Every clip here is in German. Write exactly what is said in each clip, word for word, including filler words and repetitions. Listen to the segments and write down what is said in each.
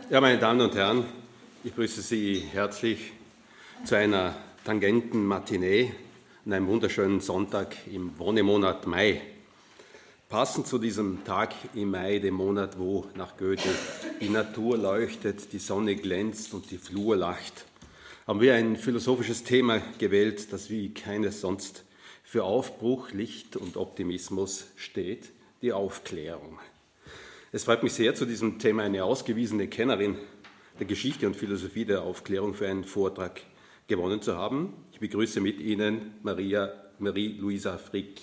Ja, meine Damen und Herren, ich grüße Sie herzlich zu einer Tangenten-Matinee an einem wunderschönen Sonntag im Wonnemonat Mai. Passend zu diesem Tag im Mai, dem Monat, wo nach Goethe die Natur leuchtet, die Sonne glänzt und die Flur lacht, haben wir ein philosophisches Thema gewählt, das wie keines sonst für Aufbruch, Licht und Optimismus steht, die Aufklärung. Es freut mich sehr, zu diesem Thema eine ausgewiesene Kennerin der Geschichte und Philosophie der Aufklärung für einen Vortrag gewonnen zu haben. Ich begrüße mit Ihnen Maria, Marie-Louisa Frick.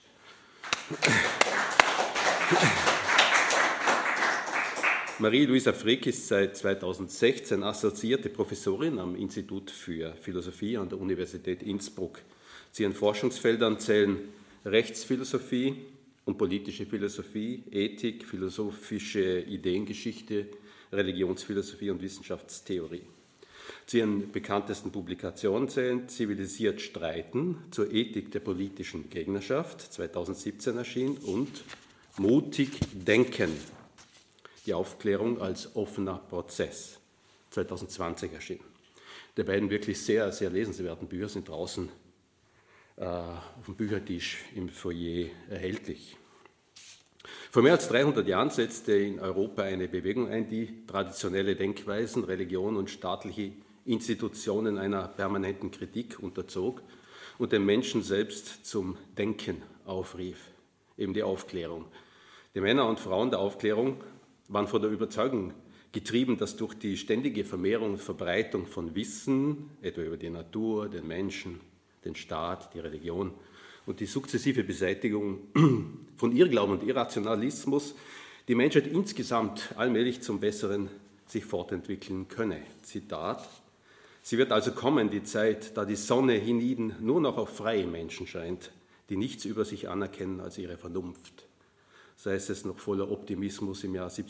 Marie-Louisa Frick ist seit zweitausendsechzehn assoziierte Professorin am Institut für Philosophie an der Universität Innsbruck. Zu ihren Forschungsfeldern zählen Rechtsphilosophie und politische Philosophie, Ethik, philosophische Ideengeschichte, Religionsphilosophie und Wissenschaftstheorie. Zu ihren bekanntesten Publikationen zählen Zivilisiert Streiten zur Ethik der politischen Gegnerschaft, zweitausendsiebzehn erschienen, und Mutig Denken, die Aufklärung als offener Prozess, zweitausendzwanzig erschienen. Die beiden wirklich sehr, sehr lesenswerten Bücher sind draußen äh, auf dem Büchertisch im Foyer erhältlich. Vor mehr als dreihundert Jahren setzte in Europa eine Bewegung ein, die traditionelle Denkweisen, Religion und staatliche Institutionen einer permanenten Kritik unterzog und den Menschen selbst zum Denken aufrief, eben die Aufklärung. Die Männer und Frauen der Aufklärung waren von der Überzeugung getrieben, dass durch die ständige Vermehrung und Verbreitung von Wissen, etwa über die Natur, den Menschen, den Staat, die Religion, und die sukzessive Beseitigung von Irrglauben und Irrationalismus die Menschheit insgesamt allmählich zum Besseren sich fortentwickeln könne. Zitat: Sie wird also kommen, die Zeit, da die Sonne hienieden nur noch auf freie Menschen scheint, die nichts über sich anerkennen als ihre Vernunft. So heißt es noch voller Optimismus im Jahr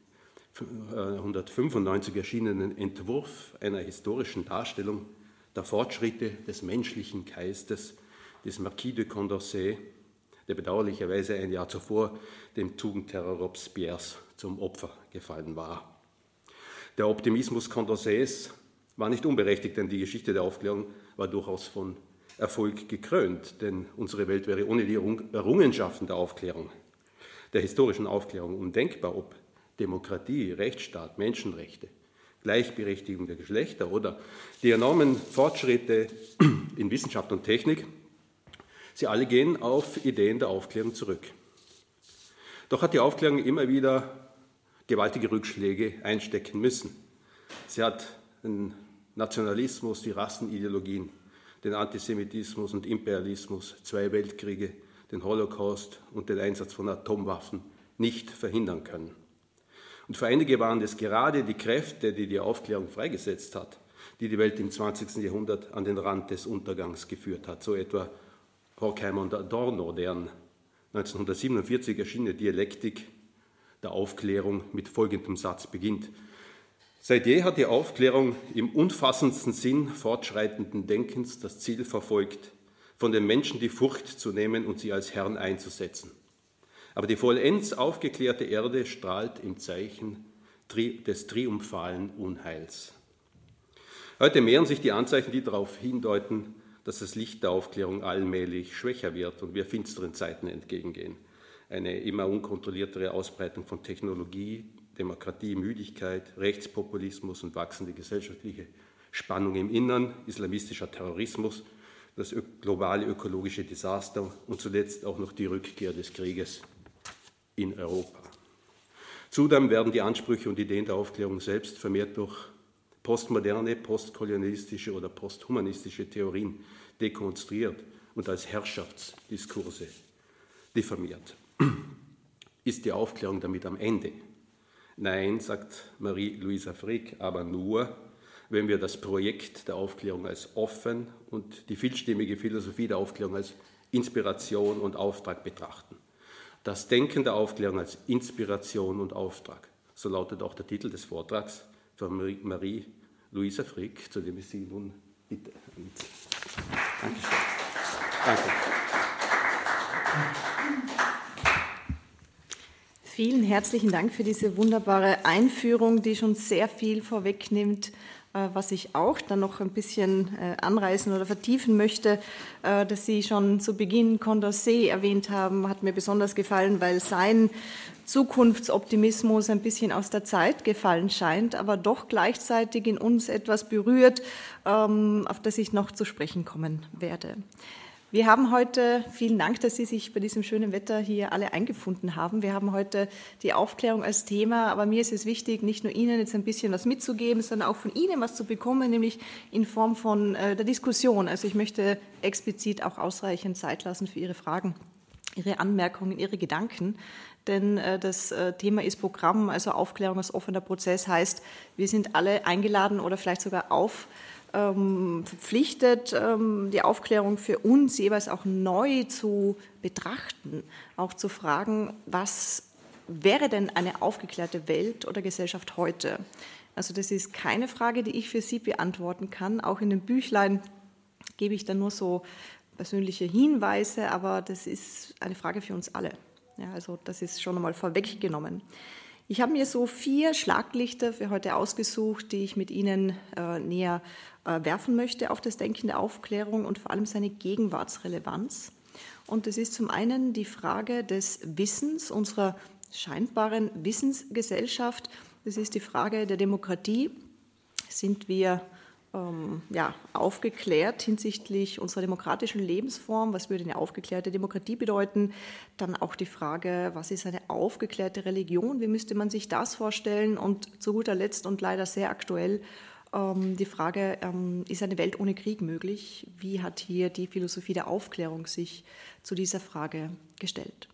siebzehnhundertfünfundneunzig erschienenen Entwurf einer historischen Darstellung der Fortschritte des menschlichen Geistes des Marquis de Condorcet, der bedauerlicherweise ein Jahr zuvor dem Tugendterror Robespierres zum Opfer gefallen war. Der Optimismus Condorcets war nicht unberechtigt, denn die Geschichte der Aufklärung war durchaus von Erfolg gekrönt, denn unsere Welt wäre ohne die Errungenschaften der Aufklärung, der historischen Aufklärung, undenkbar, ob Demokratie, Rechtsstaat, Menschenrechte, Gleichberechtigung der Geschlechter oder die enormen Fortschritte in Wissenschaft und Technik. Sie alle gehen auf Ideen der Aufklärung zurück. Doch hat die Aufklärung immer wieder gewaltige Rückschläge einstecken müssen. Sie hat den Nationalismus, die Rassenideologien, den Antisemitismus und Imperialismus, zwei Weltkriege, den Holocaust und den Einsatz von Atomwaffen nicht verhindern können. Und für einige waren es gerade die Kräfte, die die Aufklärung freigesetzt hat, die die Welt im zwanzigsten Jahrhundert an den Rand des Untergangs geführt hat, so etwa Horkheimer und Adorno, deren neunzehnhundertsiebenundvierzig erschienene Dialektik der Aufklärung mit folgendem Satz beginnt: Seit je hat die Aufklärung im umfassendsten Sinn fortschreitenden Denkens das Ziel verfolgt, von den Menschen die Furcht zu nehmen und sie als Herren einzusetzen. Aber die vollends aufgeklärte Erde strahlt im Zeichen des triumphalen Unheils. Heute mehren sich die Anzeichen, die darauf hindeuten, dass das Licht der Aufklärung allmählich schwächer wird und wir finsteren Zeiten entgegengehen. Eine immer unkontrolliertere Ausbreitung von Technologie, Demokratie, Müdigkeit, Rechtspopulismus und wachsende gesellschaftliche Spannung im Innern, islamistischer Terrorismus, das globale ökologische Desaster und zuletzt auch noch die Rückkehr des Krieges in Europa. Zudem werden die Ansprüche und Ideen der Aufklärung selbst vermehrt durch postmoderne, postkolonialistische oder posthumanistische Theorien dekonstruiert und als Herrschaftsdiskurse diffamiert. Ist die Aufklärung damit am Ende? Nein, sagt Marie-Louisa Frick, aber nur, wenn wir das Projekt der Aufklärung als offen und die vielstimmige Philosophie der Aufklärung als Inspiration und Auftrag betrachten. Das Denken der Aufklärung als Inspiration und Auftrag. So lautet auch der Titel des Vortrags von Marie-Louisa Frick, zu dem ich Sie nun bitte. Dankeschön. Danke. Vielen herzlichen Dank für diese wunderbare Einführung, die schon sehr viel vorwegnimmt, was ich auch dann noch ein bisschen anreißen oder vertiefen möchte, dass Sie schon zu Beginn Condorcet erwähnt haben, hat mir besonders gefallen, weil sein Zukunftsoptimismus ein bisschen aus der Zeit gefallen scheint, aber doch gleichzeitig in uns etwas berührt, auf das ich noch zu sprechen kommen werde. Wir haben heute, vielen Dank, dass Sie sich bei diesem schönen Wetter hier alle eingefunden haben. Wir haben heute die Aufklärung als Thema, aber mir ist es wichtig, nicht nur Ihnen jetzt ein bisschen was mitzugeben, sondern auch von Ihnen was zu bekommen, nämlich in Form von äh, der Diskussion. Also ich möchte explizit auch ausreichend Zeit lassen für Ihre Fragen, Ihre Anmerkungen, Ihre Gedanken. Denn äh, das äh, Thema ist Programm, also Aufklärung als offener Prozess heißt, wir sind alle eingeladen oder vielleicht sogar auf Ähm, verpflichtet, ähm, die Aufklärung für uns jeweils auch neu zu betrachten, auch zu fragen, was wäre denn eine aufgeklärte Welt oder Gesellschaft heute? Also das ist keine Frage, die ich für Sie beantworten kann. Auch in dem Büchlein gebe ich dann nur so persönliche Hinweise, aber das ist eine Frage für uns alle. Ja, also das ist schon einmal vorweggenommen. Ich habe mir so vier Schlaglichter für heute ausgesucht, die ich mit Ihnen äh, näher äh, werfen möchte auf das Denken der Aufklärung und vor allem seine Gegenwartsrelevanz. Und das ist zum einen die Frage des Wissens, unserer scheinbaren Wissensgesellschaft. Das ist die Frage der Demokratie. Sind wir ähm, ja, aufgeklärt hinsichtlich unserer demokratischen Lebensform? Was würde eine aufgeklärte Demokratie bedeuten? Dann auch die Frage, was ist eine aufgeklärte Religion? Wie müsste man sich das vorstellen? Und zu guter Letzt und leider sehr aktuell ähm, die Frage, ähm, ist eine Welt ohne Krieg möglich? Wie hat hier die Philosophie der Aufklärung sich zu dieser Frage gestellt?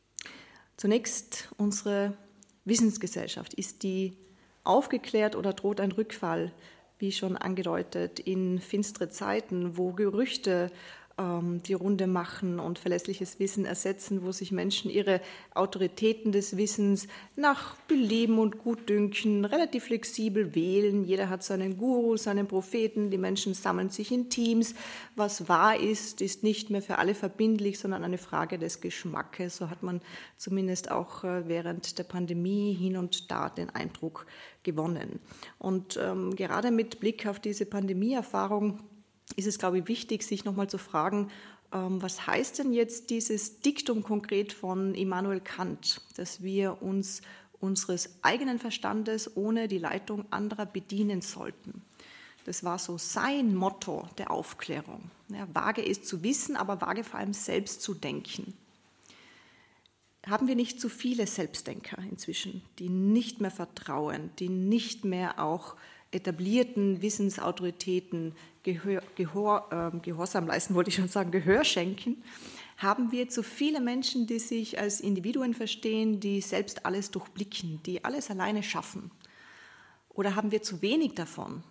Zunächst unsere Wissensgesellschaft. Ist die aufgeklärt oder droht ein Rückfall, wie schon angedeutet, in finstere Zeiten, wo Gerüchte ähm, die Runde machen und verlässliches Wissen ersetzen, wo sich Menschen ihre Autoritäten des Wissens nach Belieben und Gutdünken relativ flexibel wählen. Jeder hat seinen Guru, seinen Propheten, die Menschen sammeln sich in Teams. Was wahr ist, ist nicht mehr für alle verbindlich, sondern eine Frage des Geschmackes. So hat man zumindest auch während der Pandemie hin und da den Eindruck gewonnen. Und ähm, gerade mit Blick auf diese Pandemieerfahrung ist es, glaube ich, wichtig, sich nochmal zu fragen, ähm, was heißt denn jetzt dieses Diktum konkret von Immanuel Kant, dass wir uns unseres eigenen Verstandes ohne die Leitung anderer bedienen sollten. Das war so sein Motto der Aufklärung. Ja, wage es zu wissen, aber wage vor allem selbst zu denken. Haben wir nicht zu viele Selbstdenker inzwischen, die nicht mehr vertrauen, die nicht mehr auch etablierten Wissensautoritäten Gehör, Gehör, äh, Gehorsam leisten, wollte ich schon sagen, Gehör schenken? Haben wir zu viele Menschen, die sich als Individuen verstehen, die selbst alles durchblicken, die alles alleine schaffen? Oder haben wir zu wenig davon?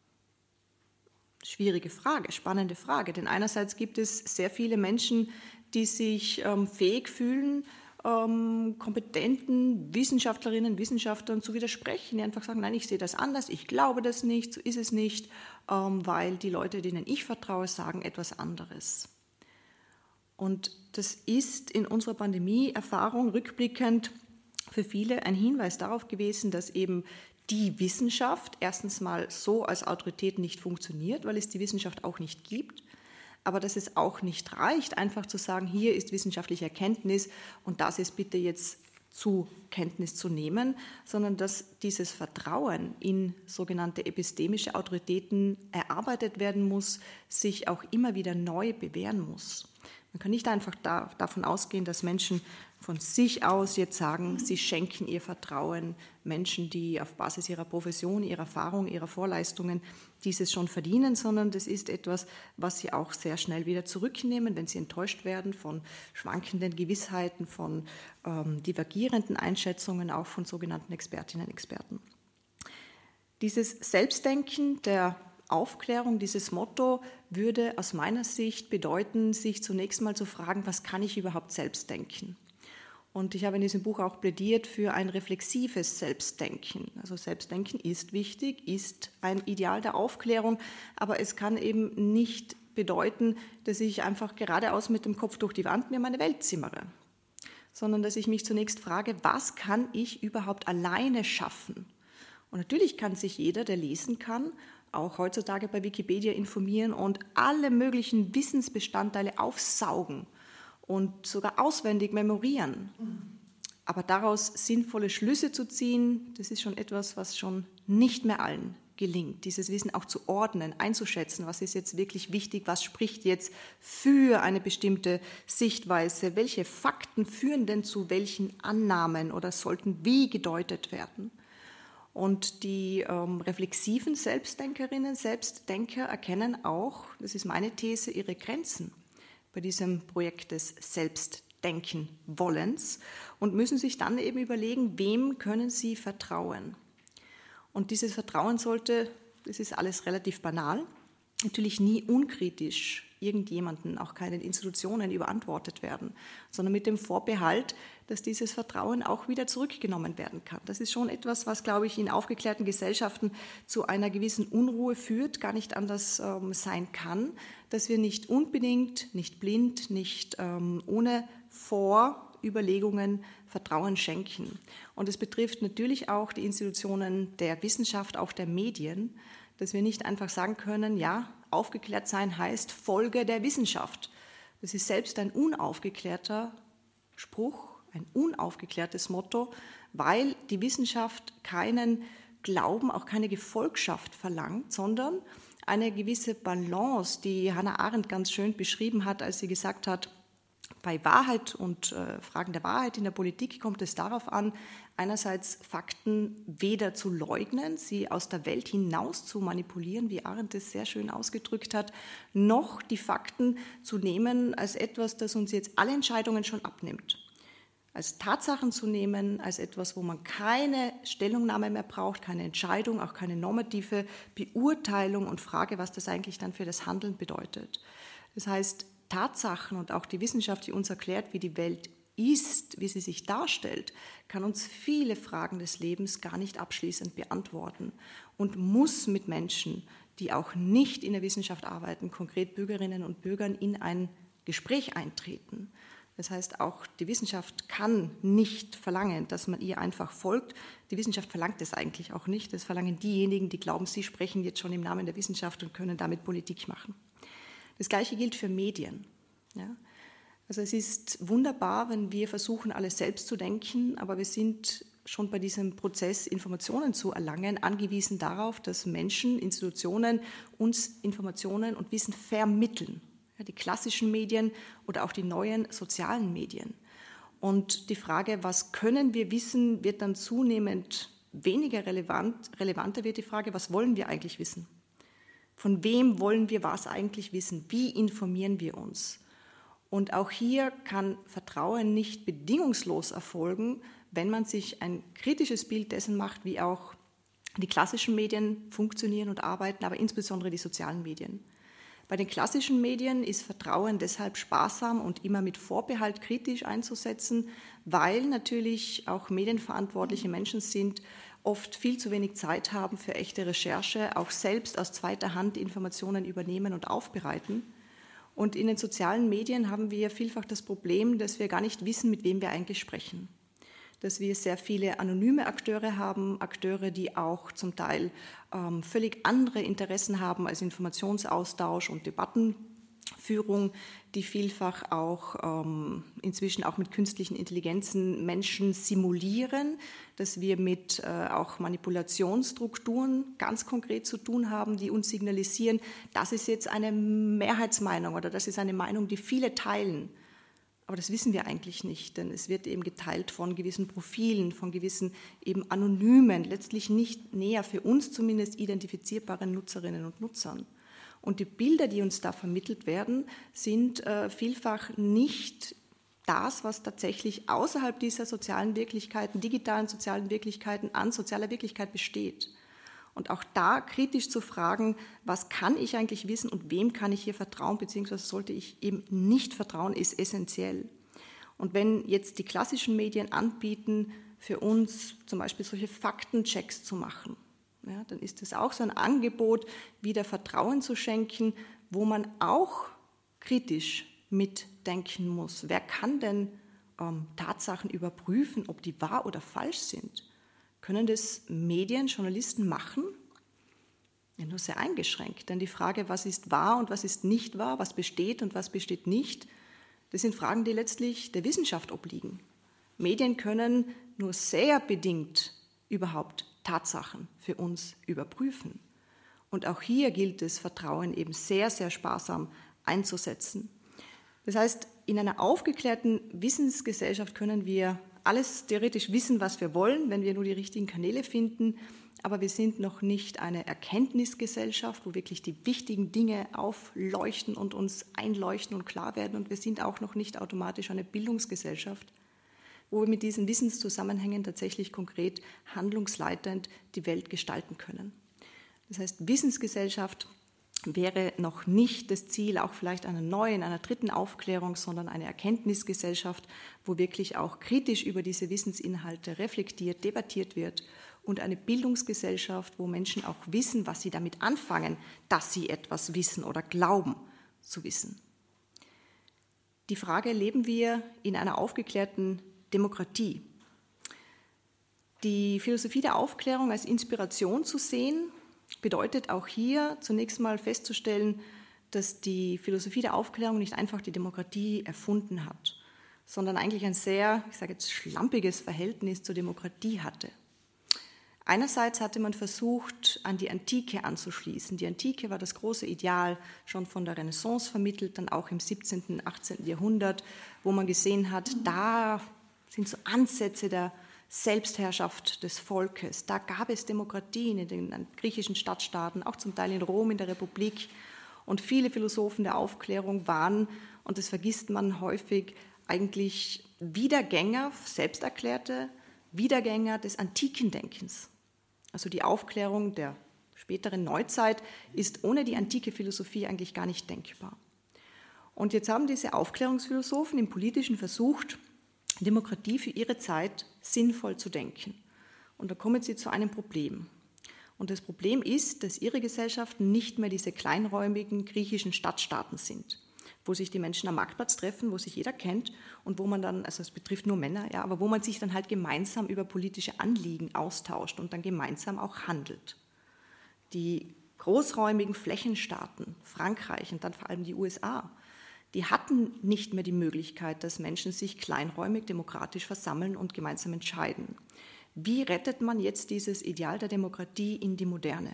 Schwierige Frage, spannende Frage, denn einerseits gibt es sehr viele Menschen, die sich ähm, fähig fühlen, ähm, kompetenten Wissenschaftlerinnen, Wissenschaftlern zu widersprechen, die einfach sagen, nein, ich sehe das anders, ich glaube das nicht, so ist es nicht, ähm, weil die Leute, denen ich vertraue, sagen etwas anderes. Und das ist in unserer Pandemie-Erfahrung rückblickend für viele ein Hinweis darauf gewesen, dass eben die Wissenschaft erstens mal so als Autorität nicht funktioniert, weil es die Wissenschaft auch nicht gibt, aber dass es auch nicht reicht, einfach zu sagen, hier ist wissenschaftliche Erkenntnis und das ist bitte jetzt zur Kenntnis zu nehmen, sondern dass dieses Vertrauen in sogenannte epistemische Autoritäten erarbeitet werden muss, sich auch immer wieder neu bewähren muss. Man kann nicht einfach da, davon ausgehen, dass Menschen von sich aus jetzt sagen, sie schenken ihr Vertrauen Menschen, die auf Basis ihrer Profession, ihrer Erfahrung, ihrer Vorleistungen dieses schon verdienen, sondern das ist etwas, was sie auch sehr schnell wieder zurücknehmen, wenn sie enttäuscht werden von schwankenden Gewissheiten, von ähm, divergierenden Einschätzungen, auch von sogenannten Expertinnen und Experten. Dieses Selbstdenken der Aufklärung, dieses Motto würde aus meiner Sicht bedeuten, sich zunächst mal zu fragen, was kann ich überhaupt selbst denken? Und ich habe in diesem Buch auch plädiert für ein reflexives Selbstdenken. Also Selbstdenken ist wichtig, ist ein Ideal der Aufklärung, aber es kann eben nicht bedeuten, dass ich einfach geradeaus mit dem Kopf durch die Wand mir meine Welt zimmere, sondern dass ich mich zunächst frage, was kann ich überhaupt alleine schaffen? Und natürlich kann sich jeder, der lesen kann, auch heutzutage bei Wikipedia informieren und alle möglichen Wissensbestandteile aufsaugen und sogar auswendig memorieren. Aber daraus sinnvolle Schlüsse zu ziehen, das ist schon etwas, was schon nicht mehr allen gelingt. Dieses Wissen auch zu ordnen, einzuschätzen, was ist jetzt wirklich wichtig, was spricht jetzt für eine bestimmte Sichtweise, welche Fakten führen denn zu welchen Annahmen oder sollten wie gedeutet werden. Und die ähm, reflexiven Selbstdenkerinnen, Selbstdenker erkennen auch, das ist meine These, ihre Grenzen bei diesem Projekt des Selbstdenken-Wollens und müssen sich dann eben überlegen, wem können sie vertrauen. Und dieses Vertrauen sollte, das ist alles relativ banal, natürlich nie unkritisch irgendjemanden, auch keinen Institutionen überantwortet werden, sondern mit dem Vorbehalt, dass dieses Vertrauen auch wieder zurückgenommen werden kann. Das ist schon etwas, was, glaube ich, in aufgeklärten Gesellschaften zu einer gewissen Unruhe führt, gar nicht anders ähm, sein kann, dass wir nicht unbedingt, nicht blind, nicht ähm, ohne Vorüberlegungen Vertrauen schenken. Und es betrifft natürlich auch die Institutionen der Wissenschaft, auch der Medien, dass wir nicht einfach sagen können, ja, aufgeklärt sein heißt Folge der Wissenschaft. Das ist selbst ein unaufgeklärter Spruch, ein unaufgeklärtes Motto, weil die Wissenschaft keinen Glauben, auch keine Gefolgschaft verlangt, sondern eine gewisse Balance, die Hannah Arendt ganz schön beschrieben hat, als sie gesagt hat, bei Wahrheit und äh, Fragen der Wahrheit in der Politik kommt es darauf an, einerseits Fakten weder zu leugnen, sie aus der Welt hinaus zu manipulieren, wie Arendt es sehr schön ausgedrückt hat, noch die Fakten zu nehmen als etwas, das uns jetzt alle Entscheidungen schon abnimmt. Als Tatsachen zu nehmen, als etwas, wo man keine Stellungnahme mehr braucht, keine Entscheidung, auch keine normative Beurteilung und Frage, was das eigentlich dann für das Handeln bedeutet. Das heißt, Tatsachen und auch die Wissenschaft, die uns erklärt, wie die Welt ist, wie sie sich darstellt, kann uns viele Fragen des Lebens gar nicht abschließend beantworten und muss mit Menschen, die auch nicht in der Wissenschaft arbeiten, konkret Bürgerinnen und Bürgern, in ein Gespräch eintreten. Das heißt, auch die Wissenschaft kann nicht verlangen, dass man ihr einfach folgt. Die Wissenschaft verlangt es eigentlich auch nicht. Das verlangen diejenigen, die glauben, sie sprechen jetzt schon im Namen der Wissenschaft und können damit Politik machen. Das Gleiche gilt für Medien. Ja? Also es ist wunderbar, wenn wir versuchen, alles selbst zu denken, aber wir sind schon bei diesem Prozess, Informationen zu erlangen, angewiesen darauf, dass Menschen, Institutionen uns Informationen und Wissen vermitteln. Ja, die klassischen Medien oder auch die neuen sozialen Medien. Und die Frage, was können wir wissen, wird dann zunehmend weniger relevant. Relevanter wird die Frage, was wollen wir eigentlich wissen? Von wem wollen wir was eigentlich wissen? Wie informieren wir uns? Und auch hier kann Vertrauen nicht bedingungslos erfolgen, wenn man sich ein kritisches Bild dessen macht, wie auch die klassischen Medien funktionieren und arbeiten, aber insbesondere die sozialen Medien. Bei den klassischen Medien ist Vertrauen deshalb sparsam und immer mit Vorbehalt kritisch einzusetzen, weil natürlich auch medienverantwortliche Menschen sind, oft viel zu wenig Zeit haben für echte Recherche, auch selbst aus zweiter Hand Informationen übernehmen und aufbereiten. Und in den sozialen Medien haben wir vielfach das Problem, dass wir gar nicht wissen, mit wem wir eigentlich sprechen. Dass wir sehr viele anonyme Akteure haben, Akteure, die auch zum Teil ähm, völlig andere Interessen haben als Informationsaustausch und Debattenführung, die vielfach auch ähm, inzwischen auch mit künstlichen Intelligenzen Menschen simulieren, dass wir mit äh, auch Manipulationsstrukturen ganz konkret zu tun haben, die uns signalisieren, das ist jetzt eine Mehrheitsmeinung oder das ist eine Meinung, die viele teilen. Aber das wissen wir eigentlich nicht, denn es wird eben geteilt von gewissen Profilen, von gewissen eben anonymen, letztlich nicht näher für uns zumindest identifizierbaren Nutzerinnen und Nutzern. Und die Bilder, die uns da vermittelt werden, sind äh, vielfach nicht das, was tatsächlich außerhalb dieser sozialen Wirklichkeiten, digitalen sozialen Wirklichkeiten an sozialer Wirklichkeit besteht. Und auch da kritisch zu fragen, was kann ich eigentlich wissen und wem kann ich hier vertrauen, beziehungsweise sollte ich eben nicht vertrauen, ist essentiell. Und wenn jetzt die klassischen Medien anbieten, für uns zum Beispiel solche Faktenchecks zu machen, ja, dann ist es auch so ein Angebot, wieder Vertrauen zu schenken, wo man auch kritisch mitdenken muss. Wer kann denn ähm, Tatsachen überprüfen, ob die wahr oder falsch sind. Können das Medien, Journalisten machen? Ja, nur sehr eingeschränkt. Denn die Frage, was ist wahr und was ist nicht wahr, was besteht und was besteht nicht, das sind Fragen, die letztlich der Wissenschaft obliegen. Medien können nur sehr bedingt überhaupt Tatsachen für uns überprüfen. Und auch hier gilt es, Vertrauen eben sehr, sehr sparsam einzusetzen. Das heißt, in einer aufgeklärten Wissensgesellschaft können wir alles theoretisch wissen, was wir wollen, wenn wir nur die richtigen Kanäle finden. Aber wir sind noch nicht eine Erkenntnisgesellschaft, wo wirklich die wichtigen Dinge aufleuchten und uns einleuchten und klar werden. Und wir sind auch noch nicht automatisch eine Bildungsgesellschaft, wo wir mit diesen Wissenszusammenhängen tatsächlich konkret handlungsleitend die Welt gestalten können. Das heißt, Wissensgesellschaft wäre noch nicht das Ziel, auch vielleicht einer neuen, einer dritten Aufklärung, sondern eine Erkenntnisgesellschaft, wo wirklich auch kritisch über diese Wissensinhalte reflektiert, debattiert wird, und eine Bildungsgesellschaft, wo Menschen auch wissen, was sie damit anfangen, dass sie etwas wissen oder glauben zu wissen. Die Frage, leben wir in einer aufgeklärten Demokratie? Die Philosophie der Aufklärung als Inspiration zu sehen, bedeutet auch hier zunächst mal festzustellen, dass die Philosophie der Aufklärung nicht einfach die Demokratie erfunden hat, sondern eigentlich ein sehr, ich sage jetzt, schlampiges Verhältnis zur Demokratie hatte. Einerseits hatte man versucht, an die Antike anzuschließen. Die Antike war das große Ideal, schon von der Renaissance vermittelt, dann auch im siebzehnten, achtzehnten Jahrhundert, wo man gesehen hat, da sind so Ansätze der Selbstherrschaft des Volkes. Da gab es Demokratien in den griechischen Stadtstaaten, auch zum Teil in Rom, in der Republik. Und viele Philosophen der Aufklärung waren, und das vergisst man häufig, eigentlich Wiedergänger, selbsterklärte Wiedergänger des antiken Denkens. Also die Aufklärung der späteren Neuzeit ist ohne die antike Philosophie eigentlich gar nicht denkbar. Und jetzt haben diese Aufklärungsphilosophen im Politischen versucht, Demokratie für ihre Zeit sinnvoll zu denken. Und da kommen sie zu einem Problem. Und das Problem ist, dass ihre Gesellschaften nicht mehr diese kleinräumigen griechischen Stadtstaaten sind, wo sich die Menschen am Marktplatz treffen, wo sich jeder kennt und wo man dann, also es betrifft nur Männer, ja, aber wo man sich dann halt gemeinsam über politische Anliegen austauscht und dann gemeinsam auch handelt. Die großräumigen Flächenstaaten, Frankreich und dann vor allem die U S A, die hatten nicht mehr die Möglichkeit, dass Menschen sich kleinräumig demokratisch versammeln und gemeinsam entscheiden. Wie rettet man jetzt dieses Ideal der Demokratie in die Moderne?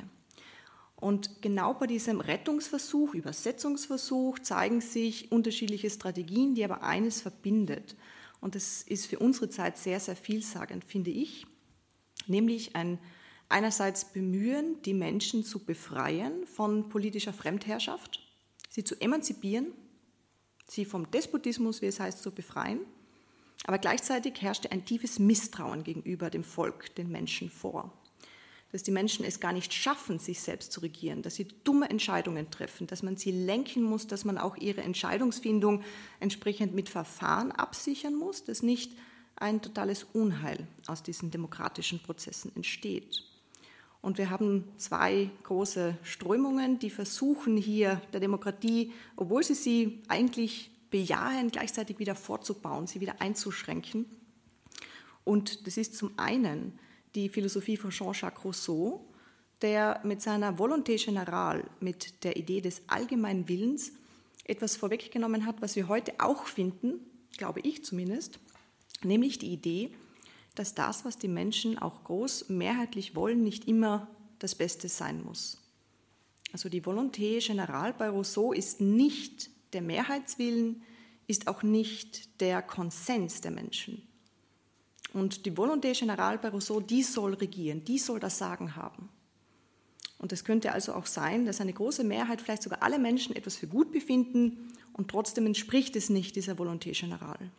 Und genau bei diesem Rettungsversuch, Übersetzungsversuch zeigen sich unterschiedliche Strategien, die aber eines verbindet. Und das ist für unsere Zeit sehr, sehr vielsagend, finde ich, nämlich ein einerseits Bemühen, die Menschen zu befreien von politischer Fremdherrschaft, sie zu emanzipieren, sie vom Despotismus, wie es heißt, zu befreien, aber gleichzeitig herrschte ein tiefes Misstrauen gegenüber dem Volk, den Menschen vor. Dass die Menschen es gar nicht schaffen, sich selbst zu regieren, dass sie dumme Entscheidungen treffen, dass man sie lenken muss, dass man auch ihre Entscheidungsfindung entsprechend mit Verfahren absichern muss, dass nicht ein totales Unheil aus diesen demokratischen Prozessen entsteht. Und wir haben zwei große Strömungen, die versuchen hier der Demokratie, obwohl sie sie eigentlich bejahen, gleichzeitig wieder fortzubauen, sie wieder einzuschränken. Und das ist zum einen die Philosophie von Jean-Jacques Rousseau, der mit seiner Volonté générale, mit der Idee des allgemeinen Willens, etwas vorweggenommen hat, was wir heute auch finden, glaube ich zumindest, nämlich die Idee, dass das, was die Menschen auch groß mehrheitlich wollen, nicht immer das Beste sein muss. Also die Volonté générale bei Rousseau ist nicht der Mehrheitswillen, ist auch nicht der Konsens der Menschen. Und die Volonté générale bei Rousseau, die soll regieren, die soll das Sagen haben. Und es könnte also auch sein, dass eine große Mehrheit, vielleicht sogar alle Menschen, etwas für gut befinden und trotzdem entspricht es nicht dieser Volonté générale.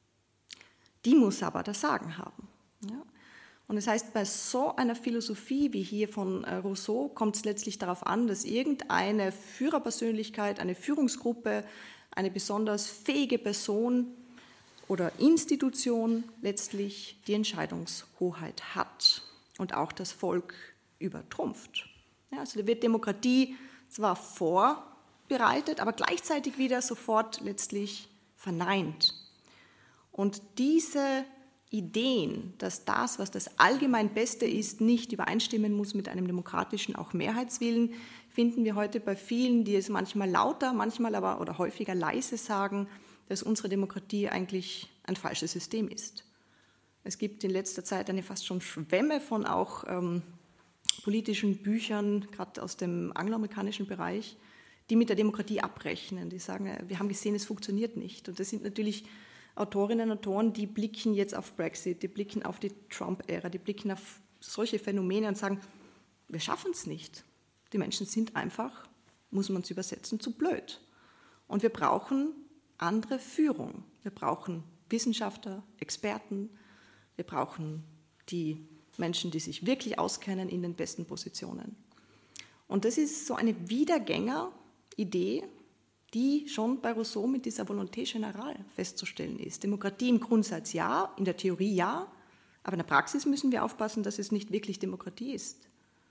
Die muss aber das Sagen haben. Ja? Und das heißt, bei so einer Philosophie wie hier von Rousseau kommt es letztlich darauf an, dass irgendeine Führerpersönlichkeit, eine Führungsgruppe, eine besonders fähige Person oder Institution letztlich die Entscheidungshoheit hat und auch das Volk übertrumpft. Ja, also da wird Demokratie zwar vorbereitet, aber gleichzeitig wieder sofort letztlich verneint. Und diese Ideen, dass das, was das allgemein Beste ist, nicht übereinstimmen muss mit einem demokratischen auch Mehrheitswillen, finden wir heute bei vielen, die es manchmal lauter, manchmal aber oder häufiger leise sagen, dass unsere Demokratie eigentlich ein falsches System ist. Es gibt in letzter Zeit eine fast schon Schwemme von auch ähm, politischen Büchern, gerade aus dem angloamerikanischen Bereich, die mit der Demokratie abrechnen. Die sagen, wir haben gesehen, es funktioniert nicht. Und das sind natürlich Autorinnen und Autoren, die blicken jetzt auf Brexit, die blicken auf die Trump-Ära, die blicken auf solche Phänomene und sagen, wir schaffen es nicht. Die Menschen sind einfach, muss man es übersetzen, zu blöd. Und wir brauchen andere Führung. Wir brauchen Wissenschaftler, Experten, wir brauchen die Menschen, die sich wirklich auskennen in den besten Positionen. Und das ist so eine Wiedergänger-Idee, die schon bei Rousseau mit dieser Volonté générale festzustellen ist. Demokratie im Grundsatz ja, in der Theorie ja, aber in der Praxis müssen wir aufpassen, dass es nicht wirklich Demokratie ist.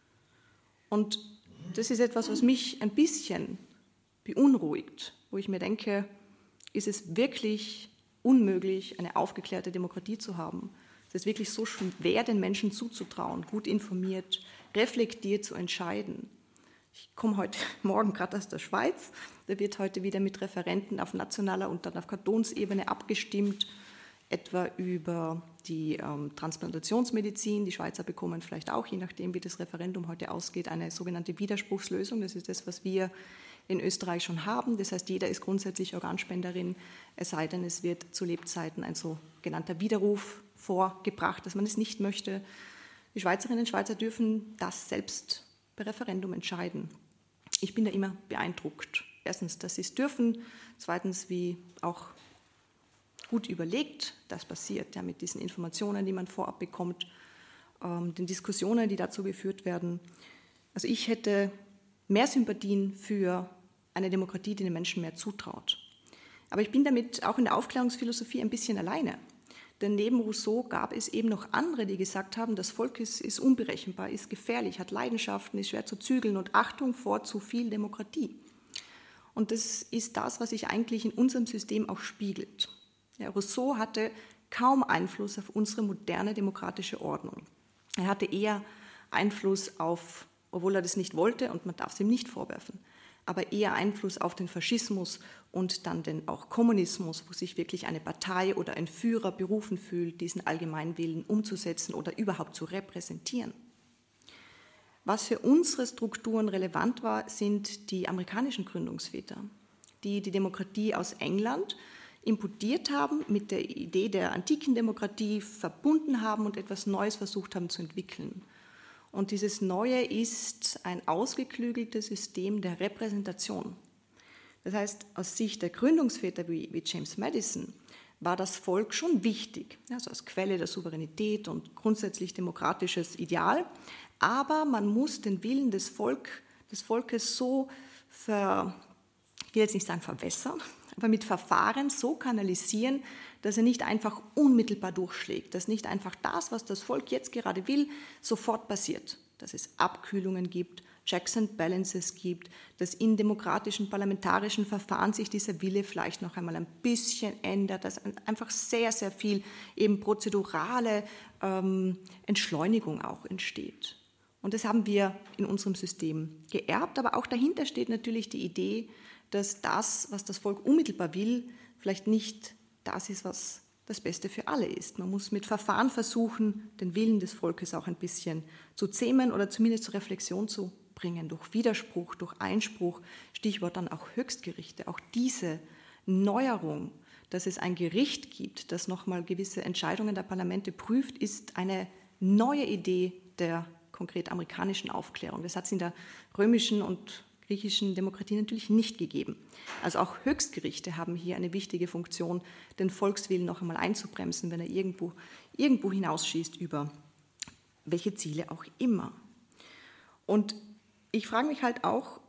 Und das ist etwas, was mich ein bisschen beunruhigt, wo ich mir denke, ist es wirklich unmöglich, eine aufgeklärte Demokratie zu haben? Es ist wirklich so schwer, den Menschen zuzutrauen, gut informiert, reflektiert zu entscheiden. Ich komme heute Morgen gerade aus der Schweiz. Da wird heute wieder mit Referenten auf nationaler und dann auf Kantonsebene abgestimmt, etwa über die ähm, Transplantationsmedizin. Die Schweizer bekommen vielleicht auch, je nachdem wie das Referendum heute ausgeht, eine sogenannte Widerspruchslösung. Das ist das, was wir in Österreich schon haben. Das heißt, jeder ist grundsätzlich Organspenderin, es sei denn, es wird zu Lebzeiten ein sogenannter Widerruf vorgebracht, dass man es nicht möchte. Die Schweizerinnen und Schweizer dürfen das selbst bei Referendum entscheiden. Ich bin da immer beeindruckt. Erstens, dass sie es dürfen. Zweitens, wie auch gut überlegt das passiert, ja, mit diesen Informationen, die man vorab bekommt, ähm, den Diskussionen, die dazu geführt werden. Also ich hätte mehr Sympathien für eine Demokratie, die den Menschen mehr zutraut. Aber ich bin damit auch in der Aufklärungsphilosophie ein bisschen alleine. Denn neben Rousseau gab es eben noch andere, die gesagt haben, das Volk ist, ist unberechenbar, ist gefährlich, hat Leidenschaften, ist schwer zu zügeln und Achtung vor zu viel Demokratie. Und das ist das, was sich eigentlich in unserem System auch spiegelt. Ja, Rousseau hatte kaum Einfluss auf unsere moderne demokratische Ordnung. Er hatte eher Einfluss auf, obwohl er das nicht wollte und man darf es ihm nicht vorwerfen, aber eher Einfluss auf den Faschismus und dann den auch Kommunismus, wo sich wirklich eine Partei oder ein Führer berufen fühlt, diesen Allgemeinwillen umzusetzen oder überhaupt zu repräsentieren. Was für unsere Strukturen relevant war, sind die amerikanischen Gründungsväter, die die Demokratie aus England importiert haben, mit der Idee der antiken Demokratie verbunden haben und etwas Neues versucht haben zu entwickeln. Und dieses Neue ist ein ausgeklügeltes System der Repräsentation. Das heißt, aus Sicht der Gründungsväter wie, wie James Madison war das Volk schon wichtig, also als Quelle der Souveränität und grundsätzlich demokratisches Ideal. Aber man muss den Willen des, Volk, des Volkes so, ver, ich will jetzt nicht sagen verwässern, aber mit Verfahren so kanalisieren, dass er nicht einfach unmittelbar durchschlägt, dass nicht einfach das, was das Volk jetzt gerade will, sofort passiert, dass es Abkühlungen gibt, Checks and Balances gibt, dass in demokratischen parlamentarischen Verfahren sich dieser Wille vielleicht noch einmal ein bisschen ändert, dass einfach sehr, sehr viel eben prozedurale ähm, Entschleunigung auch entsteht. Und das haben wir in unserem System geerbt, aber auch dahinter steht natürlich die Idee, dass das, was das Volk unmittelbar will, vielleicht nicht das ist, was das Beste für alle ist. Man muss mit Verfahren versuchen, den Willen des Volkes auch ein bisschen zu zähmen oder zumindest zur Reflexion zu bringen, durch Widerspruch, durch Einspruch, Stichwort dann auch Höchstgerichte. Auch diese Neuerung, dass es ein Gericht gibt, das nochmal gewisse Entscheidungen der Parlamente prüft, ist eine neue Idee der konkret amerikanischen Aufklärung. Das hat es in der römischen und griechischen Demokratie natürlich nicht gegeben. Also auch Höchstgerichte haben hier eine wichtige Funktion, den Volkswillen noch einmal einzubremsen, wenn er irgendwo, irgendwo hinausschießt über welche Ziele auch immer. Und ich frage mich halt auch,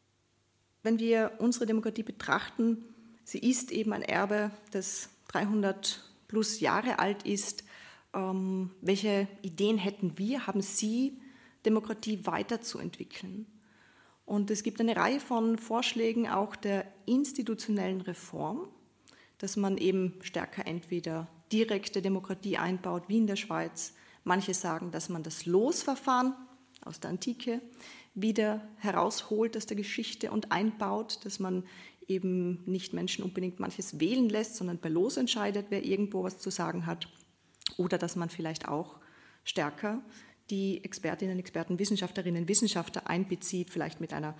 wenn wir unsere Demokratie betrachten, sie ist eben ein Erbe, das dreihundert plus Jahre alt ist. Ähm, welche Ideen hätten wir, haben Sie, Demokratie weiterzuentwickeln? Und es gibt eine Reihe von Vorschlägen auch der institutionellen Reform. dass man eben stärker entweder direkte Demokratie einbaut, wie in der Schweiz. Manche sagen, dass man das Losverfahren aus der Antike wieder herausholt aus der Geschichte und einbaut, dass man eben nicht Menschen unbedingt manches wählen lässt, sondern per Los entscheidet, wer irgendwo was zu sagen hat. Oder dass man vielleicht auch stärker die Expertinnen, Experten, Wissenschaftlerinnen, Wissenschaftler einbezieht, vielleicht mit einer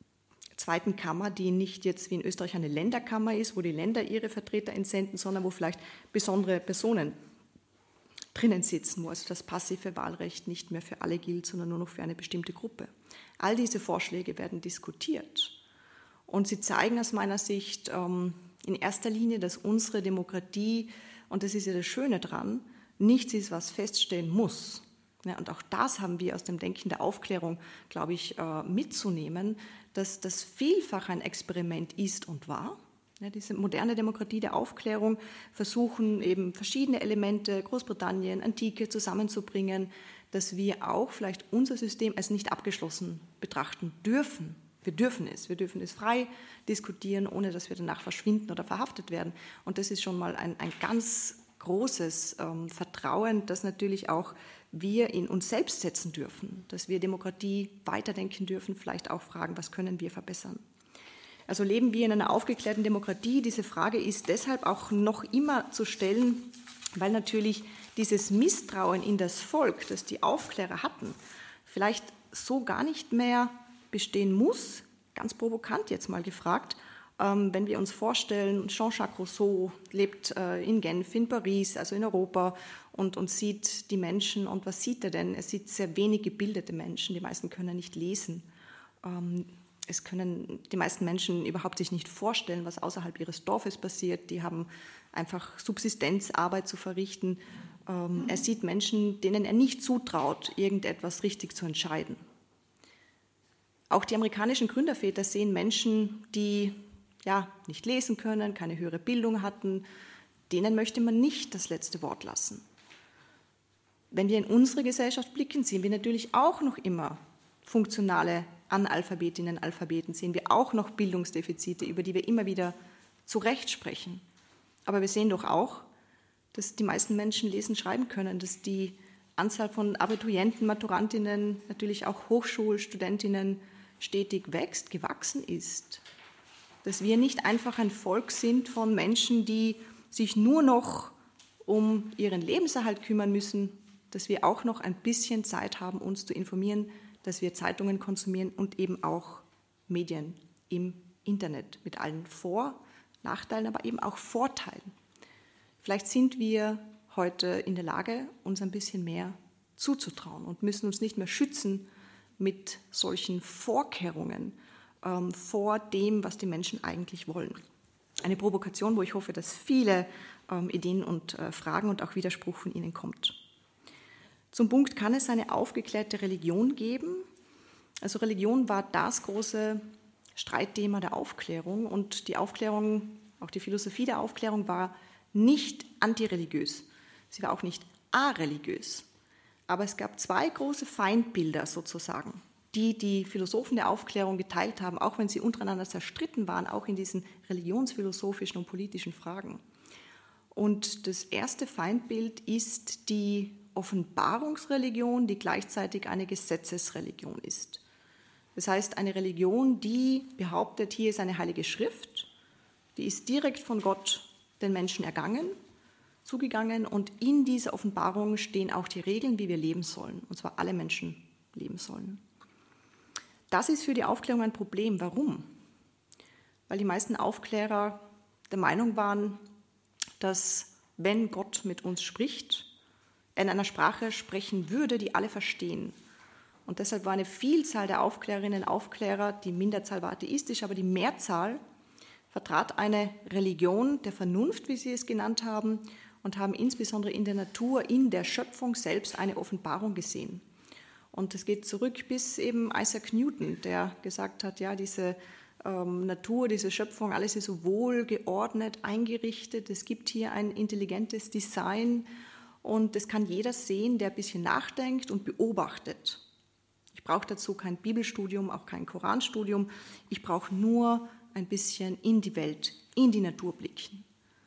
zweiten Kammer, die nicht jetzt wie in Österreich eine Länderkammer ist, wo die Länder ihre Vertreter entsenden, sondern wo vielleicht besondere Personen drinnen sitzen, wo also das passive Wahlrecht nicht mehr für alle gilt, sondern nur noch für eine bestimmte Gruppe. All diese Vorschläge werden diskutiert. Und sie zeigen aus meiner Sicht ähm, in erster Linie, dass unsere Demokratie, und das ist ja das Schöne dran, nichts ist, was feststehen muss. Ja, und auch das haben wir aus dem Denken der Aufklärung, glaube ich, äh, mitzunehmen, dass das vielfach ein Experiment ist und war. Ja, diese moderne Demokratie der Aufklärung versuchen eben verschiedene Elemente, Großbritannien, Antike zusammenzubringen, dass wir auch vielleicht unser System als nicht abgeschlossen betrachten dürfen. Wir dürfen es, wir dürfen es frei diskutieren, ohne dass wir danach verschwinden oder verhaftet werden. Und das ist schon mal ein, ein ganz großes ähm, Vertrauen, das natürlich auch wir in uns selbst setzen dürfen, dass wir Demokratie weiterdenken dürfen, vielleicht auch fragen, was können wir verbessern. Also leben wir in einer aufgeklärten Demokratie? Diese Frage ist deshalb auch noch immer zu stellen, weil natürlich dieses Misstrauen in das Volk, das die Aufklärer hatten, vielleicht so gar nicht mehr bestehen muss. Ganz provokant jetzt mal gefragt, ähm, wenn wir uns vorstellen, Jean-Jacques Rousseau lebt äh, in Genf, in Paris, also in Europa und, und sieht die Menschen. Und was sieht er denn? Er sieht sehr wenig gebildete Menschen, die meisten können nicht lesen. Ähm, Es können die meisten Menschen überhaupt sich nicht vorstellen, was außerhalb ihres Dorfes passiert. Die haben einfach Subsistenzarbeit zu verrichten. Ähm, er sieht Menschen, denen er nicht zutraut, irgendetwas richtig zu entscheiden. Auch die amerikanischen Gründerväter sehen Menschen, die ja, nicht lesen können, keine höhere Bildung hatten. Denen möchte man nicht das letzte Wort lassen. Wenn wir in unsere Gesellschaft blicken, sehen wir natürlich auch noch immer funktionale Analphabetinnen, Alphabeten, sehen wir auch noch Bildungsdefizite, über die wir immer wieder zu Recht sprechen. Aber wir sehen doch auch, dass die meisten Menschen lesen, schreiben können, dass die Anzahl von Abiturienten, Maturantinnen, natürlich auch Hochschulstudentinnen stetig wächst, gewachsen ist. Dass wir nicht einfach ein Volk sind von Menschen, die sich nur noch um ihren Lebenserhalt kümmern müssen, dass wir auch noch ein bisschen Zeit haben, uns zu informieren, dass wir Zeitungen konsumieren und eben auch Medien im Internet mit allen Vor-, Nachteilen, aber eben auch Vorteilen. Vielleicht sind wir heute in der Lage, uns ein bisschen mehr zuzutrauen und müssen uns nicht mehr schützen mit solchen Vorkehrungen ähm, vor dem, was die Menschen eigentlich wollen. Eine Provokation, wo ich hoffe, dass viele ähm, Ideen und äh, Fragen und auch Widerspruch von Ihnen kommt. Zum Punkt, kann es eine aufgeklärte Religion geben? Also Religion war das große Streitthema der Aufklärung und die Aufklärung, auch die Philosophie der Aufklärung war nicht antireligiös. Sie war auch nicht areligiös. Aber es gab zwei große Feindbilder sozusagen, die die Philosophen der Aufklärung geteilt haben, auch wenn sie untereinander zerstritten waren, auch in diesen religionsphilosophischen und politischen Fragen. Und das erste Feindbild ist die Offenbarungsreligion, die gleichzeitig eine Gesetzesreligion ist. Das heißt, eine Religion, die behauptet, hier ist eine heilige Schrift, die ist direkt von Gott den Menschen ergangen, zugegangen und in dieser Offenbarung stehen auch die Regeln, wie wir leben sollen, und zwar alle Menschen leben sollen. Das ist für die Aufklärung ein Problem. Warum? Weil die meisten Aufklärer der Meinung waren, dass wenn Gott mit uns spricht, er in einer Sprache sprechen würde, die alle verstehen. Und deshalb war eine Vielzahl der Aufklärerinnen und Aufklärer, die Minderzahl war atheistisch, aber die Mehrzahl vertrat eine Religion der Vernunft, wie sie es genannt haben, und haben insbesondere in der Natur, in der Schöpfung selbst eine Offenbarung gesehen. Und es geht zurück bis eben Isaac Newton, der gesagt hat, ja, diese ähm, Natur, diese Schöpfung, alles ist so wohl geordnet, eingerichtet, es gibt hier ein intelligentes Design und das kann jeder sehen, der ein bisschen nachdenkt und beobachtet. Ich brauche dazu kein Bibelstudium, auch kein Koranstudium, ich brauche nur ein bisschen in die Welt, in die Natur blicken.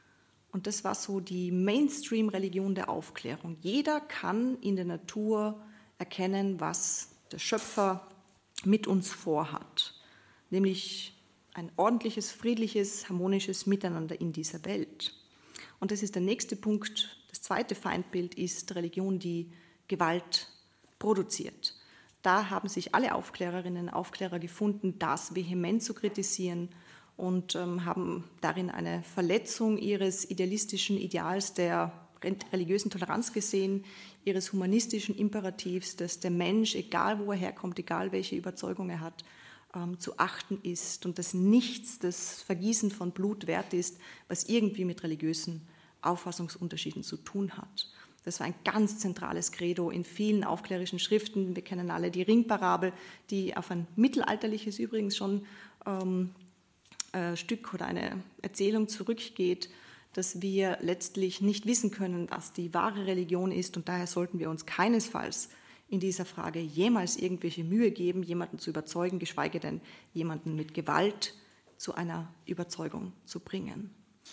Und das war so die Mainstream-Religion der Aufklärung. Jeder kann in der Natur erkennen, was der Schöpfer mit uns vorhat, nämlich ein ordentliches, friedliches, harmonisches Miteinander in dieser Welt. Und das ist der nächste Punkt. Das zweite Feindbild ist Religion, die Gewalt produziert. Da haben sich alle Aufklärerinnen und Aufklärer gefunden, das vehement zu kritisieren und ähm, haben darin eine Verletzung ihres idealistischen Ideals der religiösen Toleranz gesehen, ihres humanistischen Imperativs, dass der Mensch, egal wo er herkommt, egal welche Überzeugung er hat, ähm, zu achten ist und dass nichts das Vergießen von Blut wert ist, was irgendwie mit religiösen Auffassungsunterschieden zu tun hat. Das war ein ganz zentrales Credo in vielen aufklärischen Schriften. Wir kennen alle die Ringparabel, die auf ein mittelalterliches übrigens schon ähm, äh, Stück oder eine Erzählung zurückgeht, dass wir letztlich nicht wissen können, was die wahre Religion ist. Und daher sollten wir uns keinesfalls in dieser Frage jemals irgendwelche Mühe geben, jemanden zu überzeugen, geschweige denn jemanden mit Gewalt zu einer Überzeugung zu bringen.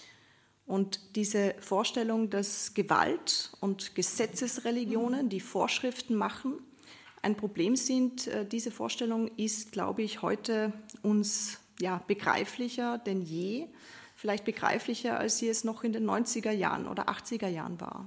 Und diese Vorstellung, dass Gewalt und Gesetzesreligionen, die Vorschriften machen, ein Problem sind, diese Vorstellung ist, glaube ich, heute uns ja, begreiflicher denn je, vielleicht begreiflicher, als sie es noch in den neunziger Jahren oder achtziger Jahren war.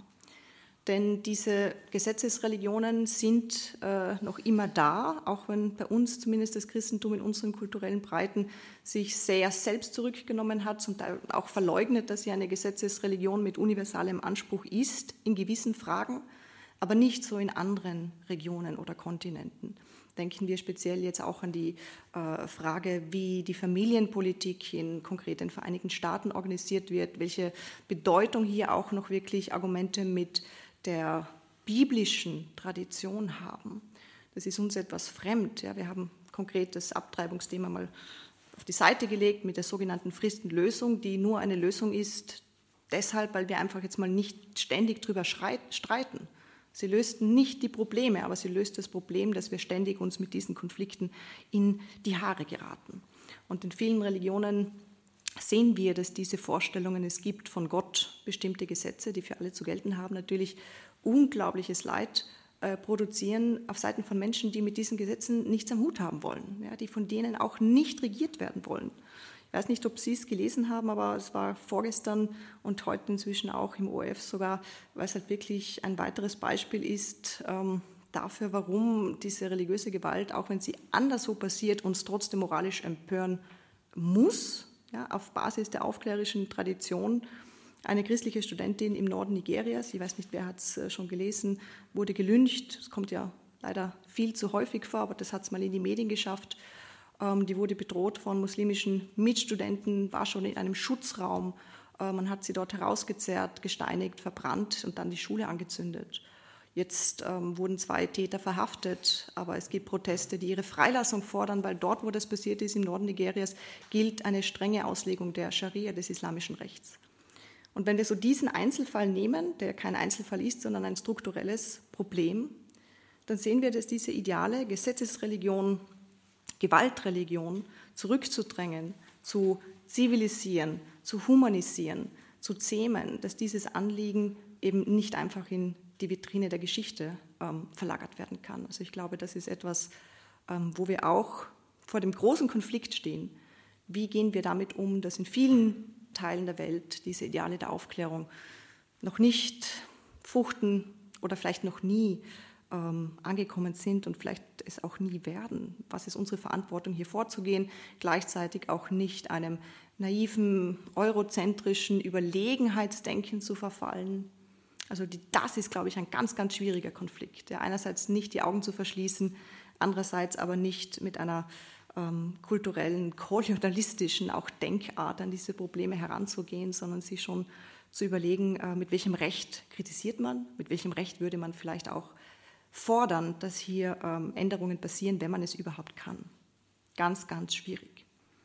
Denn diese Gesetzesreligionen sind äh, noch immer da, auch wenn bei uns zumindest das Christentum in unseren kulturellen Breiten sich sehr selbst zurückgenommen hat und auch verleugnet, dass sie eine Gesetzesreligion mit universalem Anspruch ist, in gewissen Fragen, aber nicht so in anderen Regionen oder Kontinenten. Denken wir speziell jetzt auch an die äh, Frage, wie die Familienpolitik in konkret den Vereinigten Staaten organisiert wird, welche Bedeutung hier auch noch wirklich Argumente mit der biblischen Tradition haben. Das ist uns etwas fremd. Ja. Wir haben konkret das Abtreibungsthema mal auf die Seite gelegt mit der sogenannten Fristenlösung, die nur eine Lösung ist, deshalb, weil wir einfach jetzt mal nicht ständig drüber streiten. Sie löst nicht die Probleme, aber sie löst das Problem, dass wir ständig uns mit diesen Konflikten in die Haare geraten. Und in vielen Religionen sehen wir, dass diese Vorstellungen, es gibt von Gott bestimmte Gesetze, die für alle zu gelten haben, natürlich unglaubliches Leid äh, produzieren auf Seiten von Menschen, die mit diesen Gesetzen nichts am Hut haben wollen, ja, die von denen auch nicht regiert werden wollen. Ich weiß nicht, ob Sie es gelesen haben, aber es war vorgestern und heute inzwischen auch im O R F sogar, weil es halt wirklich ein weiteres Beispiel ist ähm, dafür, warum diese religiöse Gewalt, auch wenn sie anderswo passiert, uns trotzdem moralisch empören muss. Ja, auf Basis der aufklärischen Tradition. Eine christliche Studentin im Norden Nigerias, ich weiß nicht, wer hat es schon gelesen, wurde gelyncht. Das kommt ja leider viel zu häufig vor, aber das hat es mal in die Medien geschafft. Ähm, die wurde bedroht von muslimischen Mitstudenten, war schon in einem Schutzraum. Äh, man hat sie dort herausgezerrt, gesteinigt, verbrannt und dann die Schule angezündet. Jetzt ähm, wurden zwei Täter verhaftet, aber es gibt Proteste, die ihre Freilassung fordern, weil dort, wo das passiert ist, im Norden Nigerias, gilt eine strenge Auslegung der Scharia, des islamischen Rechts. Und wenn wir so diesen Einzelfall nehmen, der kein Einzelfall ist, sondern ein strukturelles Problem, dann sehen wir, dass diese Ideale, Gesetzesreligion, Gewaltreligion zurückzudrängen, zu zivilisieren, zu humanisieren, zu zähmen, dass dieses Anliegen eben nicht einfach in die Vitrine der Geschichte ähm, verlagert werden kann. Also ich glaube, das ist etwas, ähm, wo wir auch vor dem großen Konflikt stehen. Wie gehen wir damit um, dass in vielen Teilen der Welt diese Ideale der Aufklärung noch nicht fruchten oder vielleicht noch nie ähm, angekommen sind und vielleicht es auch nie werden. Was ist unsere Verantwortung, hier vorzugehen, gleichzeitig auch nicht einem naiven, eurozentrischen Überlegenheitsdenken zu verfallen. Also die, das ist, glaube ich, ein ganz, ganz schwieriger Konflikt. Ja, einerseits nicht die Augen zu verschließen, andererseits aber nicht mit einer ähm, kulturellen, kolonialistischen auch Denkart an diese Probleme heranzugehen, sondern sich schon zu überlegen, äh, mit welchem Recht kritisiert man, mit welchem Recht würde man vielleicht auch fordern, dass hier ähm, Änderungen passieren, wenn man es überhaupt kann. Ganz, ganz schwierig.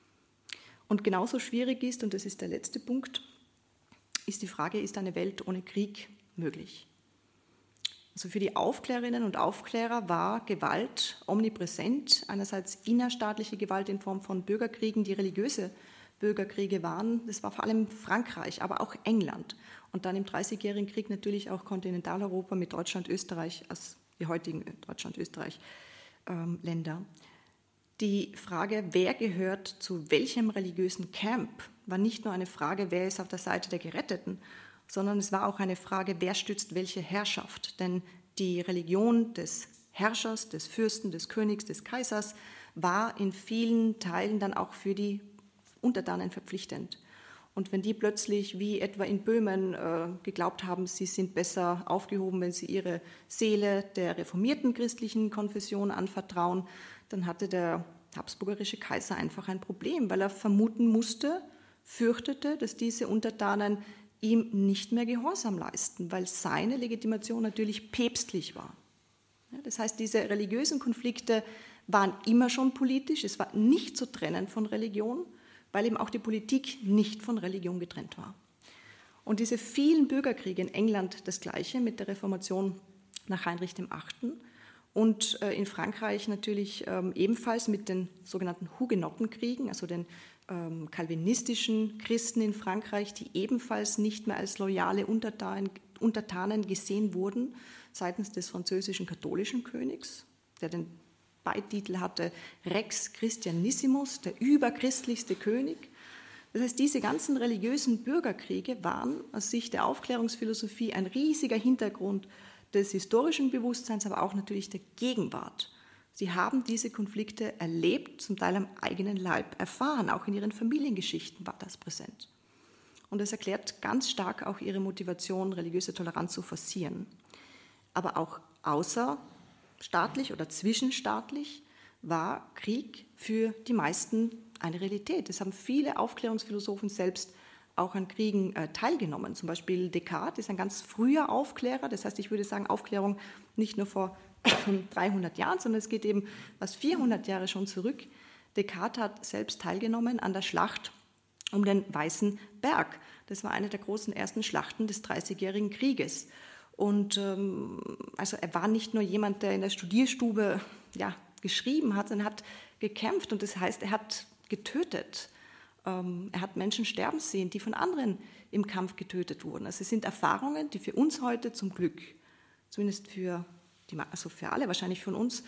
Und genauso schwierig ist, und das ist der letzte Punkt, ist die Frage, ist eine Welt ohne Krieg möglich? Also für die Aufklärerinnen und Aufklärer war Gewalt omnipräsent, einerseits innerstaatliche Gewalt in Form von Bürgerkriegen, die religiöse Bürgerkriege waren, das war vor allem Frankreich, aber auch England. Und dann im Dreißigjährigen Krieg natürlich auch Kontinentaleuropa mit Deutschland, Österreich, als die heutigen Deutschland, Österreich ähm, Länder. Die Frage, wer gehört zu welchem religiösen Camp, war nicht nur eine Frage, wer ist auf der Seite der Geretteten, sondern es war auch eine Frage, wer stützt welche Herrschaft. Denn die Religion des Herrschers, des Fürsten, des Königs, des Kaisers war in vielen Teilen dann auch für die Untertanen verpflichtend. Und wenn die plötzlich, wie etwa in Böhmen, äh, geglaubt haben, sie sind besser aufgehoben, wenn sie ihre Seele der reformierten christlichen Konfession anvertrauen, dann hatte der habsburgerische Kaiser einfach ein Problem, weil er vermuten musste, fürchtete, dass diese Untertanen ihm nicht mehr Gehorsam leisten, weil seine Legitimation natürlich päpstlich war. Ja, das heißt, diese religiösen Konflikte waren immer schon politisch, es war nicht zu trennen von Religion, weil eben auch die Politik nicht von Religion getrennt war. Und diese vielen Bürgerkriege in England das Gleiche mit der Reformation nach Heinrich der Achte und in Frankreich natürlich ebenfalls mit den sogenannten Hugenottenkriegen, also den kalvinistischen Christen in Frankreich, die ebenfalls nicht mehr als loyale Untertanen, Untertanen gesehen wurden seitens des französischen katholischen Königs, der den Beititel hatte Rex Christianissimus, der überchristlichste König. Das heißt, diese ganzen religiösen Bürgerkriege waren aus Sicht der Aufklärungsphilosophie ein riesiger Hintergrund des historischen Bewusstseins, aber auch natürlich der Gegenwart. Sie haben diese Konflikte erlebt, zum Teil am eigenen Leib erfahren, auch in ihren Familiengeschichten war das präsent. Und das erklärt ganz stark auch ihre Motivation, religiöse Toleranz zu forcieren. Aber auch außerstaatlich oder zwischenstaatlich war Krieg für die meisten eine Realität. Es haben viele Aufklärungsphilosophen selbst auch an Kriegen äh, teilgenommen. Zum Beispiel Descartes ist ein ganz früher Aufklärer. Das heißt, ich würde sagen, Aufklärung nicht nur vor dreihundert Jahren, sondern es geht eben was vierhundert Jahre schon zurück. Descartes hat selbst teilgenommen an der Schlacht um den Weißen Berg. Das war eine der großen ersten Schlachten des Dreißigjährigen Krieges. Und ähm, also er war nicht nur jemand, der in der Studierstube ja, geschrieben hat, sondern hat gekämpft. Und das heißt, er hat getötet. Ähm, er hat Menschen sterben sehen, die von anderen im Kampf getötet wurden. Also es sind Erfahrungen, die für uns heute zum Glück, zumindest für, die, also für alle wahrscheinlich von uns,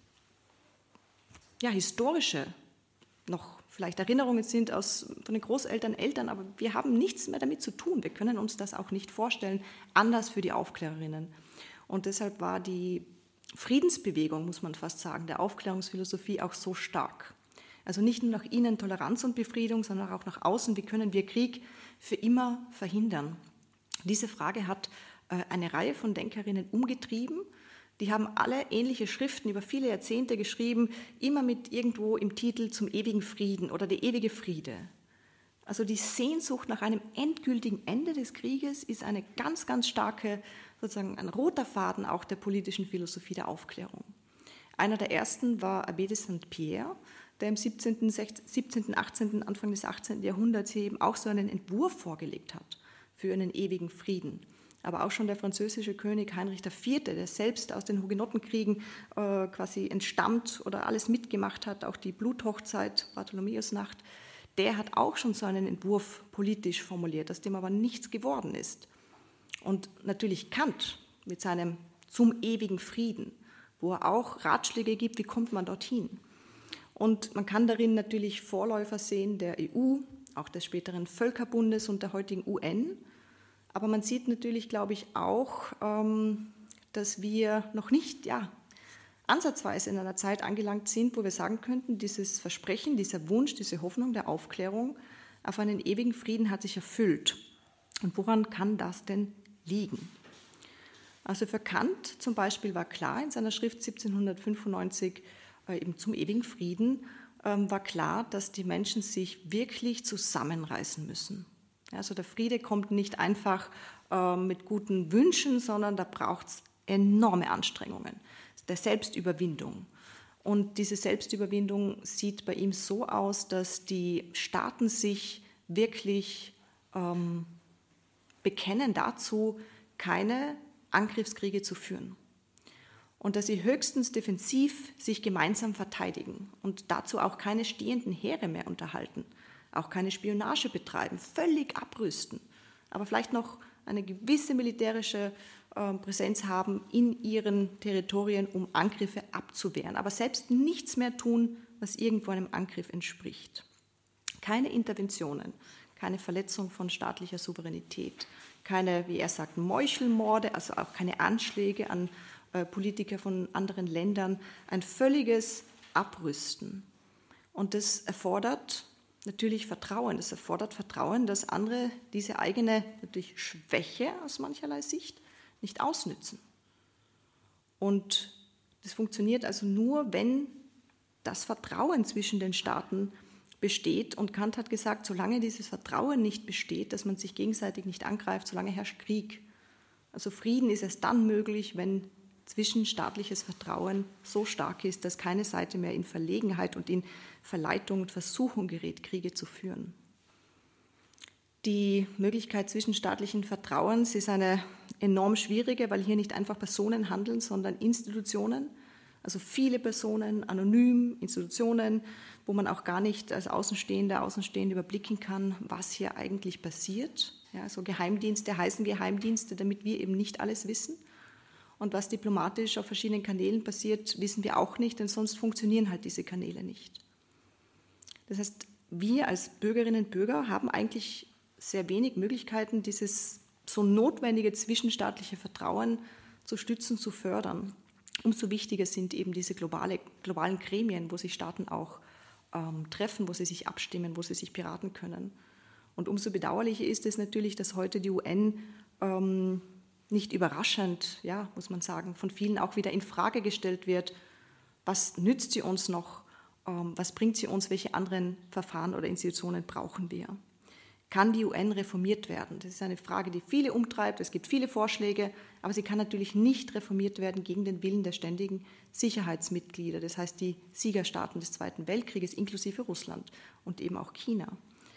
ja, historische noch vielleicht Erinnerungen sind aus, von den Großeltern, Eltern, aber wir haben nichts mehr damit zu tun. Wir können uns das auch nicht vorstellen, anders für die Aufklärerinnen. Und deshalb war die Friedensbewegung, muss man fast sagen, der Aufklärungsphilosophie auch so stark. Also nicht nur nach innen Toleranz und Befriedung, sondern auch nach außen, wie können wir Krieg für immer verhindern. Diese Frage hat eine Reihe von Denkerinnen umgetrieben. Die haben alle ähnliche Schriften über viele Jahrzehnte geschrieben, immer mit irgendwo im Titel zum ewigen Frieden oder der ewige Friede. Also die Sehnsucht nach einem endgültigen Ende des Krieges ist eine ganz, ganz starke, sozusagen ein roter Faden auch der politischen Philosophie der Aufklärung. Einer der ersten war Abbé de Saint-Pierre, der im siebzehnten, siebzehnten, achtzehnten, Anfang des achtzehnten Jahrhunderts hier eben auch so einen Entwurf vorgelegt hat für einen ewigen Frieden. Aber auch schon der französische König Heinrich der Vierte, der selbst aus den Hugenottenkriegen äh, quasi entstammt oder alles mitgemacht hat, auch die Bluthochzeit, Bartholomäusnacht, der hat auch schon so einen Entwurf politisch formuliert, aus dem aber nichts geworden ist. Und natürlich Kant mit seinem Zum ewigen Frieden, wo er auch Ratschläge gibt, wie kommt man dorthin. Und man kann darin natürlich Vorläufer sehen der E U, auch des späteren Völkerbundes und der heutigen U N. Aber man sieht natürlich, glaube ich, auch, dass wir noch nicht ja, ansatzweise in einer Zeit angelangt sind, wo wir sagen könnten, dieses Versprechen, dieser Wunsch, diese Hoffnung der Aufklärung auf einen ewigen Frieden hat sich erfüllt. Und woran kann das denn liegen? Also für Kant zum Beispiel war klar in seiner Schrift siebzehnhundertfünfundneunzig eben zum ewigen Frieden, war klar, dass die Menschen sich wirklich zusammenreißen müssen. Also der Friede kommt nicht einfach äh, mit guten Wünschen, sondern da braucht es enorme Anstrengungen der Selbstüberwindung. Und diese Selbstüberwindung sieht bei ihm so aus, dass die Staaten sich wirklich ähm, bekennen dazu, keine Angriffskriege zu führen. Und dass sie höchstens defensiv sich gemeinsam verteidigen und dazu auch keine stehenden Heere mehr unterhalten. auch keine Spionage betreiben, völlig abrüsten, aber vielleicht noch eine gewisse militärische äh, Präsenz haben in ihren Territorien, um Angriffe abzuwehren, aber selbst nichts mehr tun, was irgendwo einem Angriff entspricht. Keine Interventionen, keine Verletzung von staatlicher Souveränität, keine, wie er sagt, Meuchelmorde, also auch keine Anschläge an äh, Politiker von anderen Ländern, ein völliges Abrüsten. Und das erfordert natürlich Vertrauen. Das erfordert Vertrauen, dass andere diese eigene natürlich Schwäche aus mancherlei Sicht nicht ausnützen. Und das funktioniert also nur, wenn das Vertrauen zwischen den Staaten besteht. Und Kant hat gesagt, solange dieses Vertrauen nicht besteht, dass man sich gegenseitig nicht angreift, solange herrscht Krieg. Also Frieden ist erst dann möglich, wenn zwischenstaatliches Vertrauen so stark ist, dass keine Seite mehr in Verlegenheit und in Verleitung und Versuchung gerät, Kriege zu führen. Die Möglichkeit zwischenstaatlichen Vertrauens ist eine enorm schwierige, weil hier nicht einfach Personen handeln, sondern Institutionen, also viele Personen, anonym, Institutionen, wo man auch gar nicht als Außenstehender, Außenstehende überblicken kann, was hier eigentlich passiert. Ja, so Geheimdienste heißen Geheimdienste, damit wir eben nicht alles wissen. Und was diplomatisch auf verschiedenen Kanälen passiert, wissen wir auch nicht, denn sonst funktionieren halt diese Kanäle nicht. Das heißt, wir als Bürgerinnen und Bürger haben eigentlich sehr wenig Möglichkeiten, dieses so notwendige zwischenstaatliche Vertrauen zu stützen, zu fördern. Umso wichtiger sind eben diese globale, globalen Gremien, wo sich Staaten auch ähm, treffen, wo sie sich abstimmen, wo sie sich beraten können. Und umso bedauerlicher ist es natürlich, dass heute die U N ähm, nicht überraschend, ja, muss man sagen, von vielen auch wieder in Frage gestellt wird. Was nützt sie uns noch? Ähm, was bringt sie uns? Welche anderen Verfahren oder Institutionen brauchen wir? Kann die U N reformiert werden? Das ist eine Frage, die viele umtreibt. Es gibt viele Vorschläge, aber sie kann natürlich nicht reformiert werden gegen den Willen der ständigen Sicherheitsmitglieder, das heißt die Siegerstaaten des Zweiten Weltkrieges, inklusive Russland und eben auch China.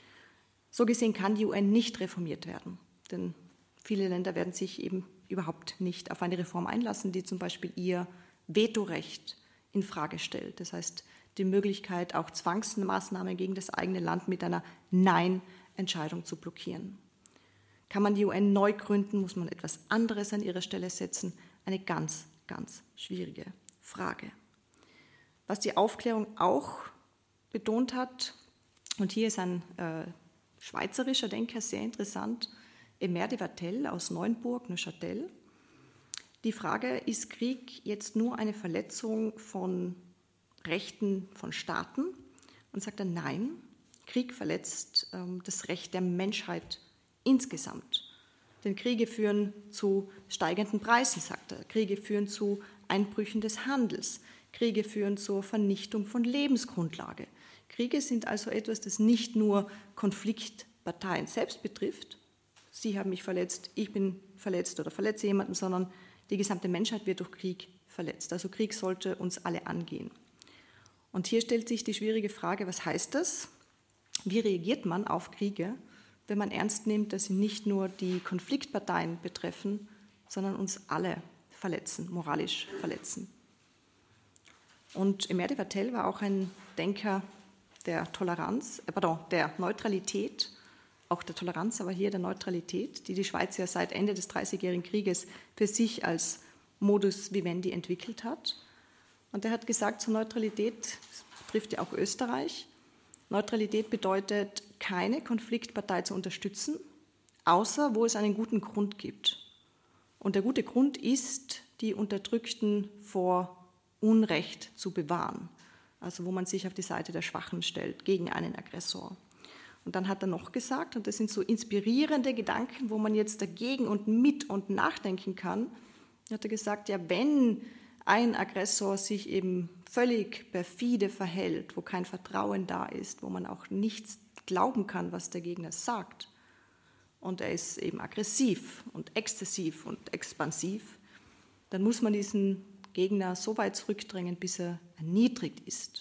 So gesehen kann die U N nicht reformiert werden, denn viele Länder werden sich eben überhaupt nicht auf eine Reform einlassen, die zum Beispiel ihr Vetorecht in Frage stellt. Das heißt, die Möglichkeit, auch Zwangsmaßnahmen gegen das eigene Land mit einer Nein-Entscheidung zu blockieren. Kann man die U N neu gründen, muss man etwas anderes an ihre Stelle setzen. Eine ganz, ganz schwierige Frage. Was die Aufklärung auch betont hat, und hier ist ein äh, schweizerischer Denker sehr interessant, Emer de Vattel aus Neuenburg, Neuchâtel. Die Frage, ist Krieg jetzt nur eine Verletzung von Rechten von Staaten? Und sagt er, nein, Krieg verletzt ähm, das Recht der Menschheit insgesamt. Denn Kriege führen zu steigenden Preisen, sagt er. Kriege führen zu Einbrüchen des Handels. Kriege führen zur Vernichtung von Lebensgrundlage. Kriege sind also etwas, das nicht nur Konfliktparteien selbst betrifft. Sie haben mich verletzt, ich bin verletzt oder verletze jemanden, sondern die gesamte Menschheit wird durch Krieg verletzt. Also Krieg sollte uns alle angehen. Und hier stellt sich die schwierige Frage, was heißt das? Wie reagiert man auf Kriege, wenn man ernst nimmt, dass sie nicht nur die Konfliktparteien betreffen, sondern uns alle verletzen, moralisch verletzen? Und Emer de Vattel war auch ein Denker der Toleranz, äh, pardon, der Neutralität, auch der Toleranz, aber hier der Neutralität, die die Schweiz ja seit Ende des Dreißigjährigen Krieges für sich als Modus vivendi entwickelt hat. Und er hat gesagt, zur Neutralität, das betrifft ja auch Österreich, Neutralität bedeutet, keine Konfliktpartei zu unterstützen, außer wo es einen guten Grund gibt. Und der gute Grund ist, die Unterdrückten vor Unrecht zu bewahren, also wo man sich auf die Seite der Schwachen stellt, gegen einen Aggressor. Und dann hat er noch gesagt, und das sind so inspirierende Gedanken, wo man jetzt dagegen und mit und nachdenken kann, hat er gesagt, ja, wenn ein Aggressor sich eben völlig perfide verhält, wo kein Vertrauen da ist, wo man auch nichts glauben kann, was der Gegner sagt, und er ist eben aggressiv und exzessiv und expansiv, dann muss man diesen Gegner so weit zurückdrängen, bis er erniedrigt ist.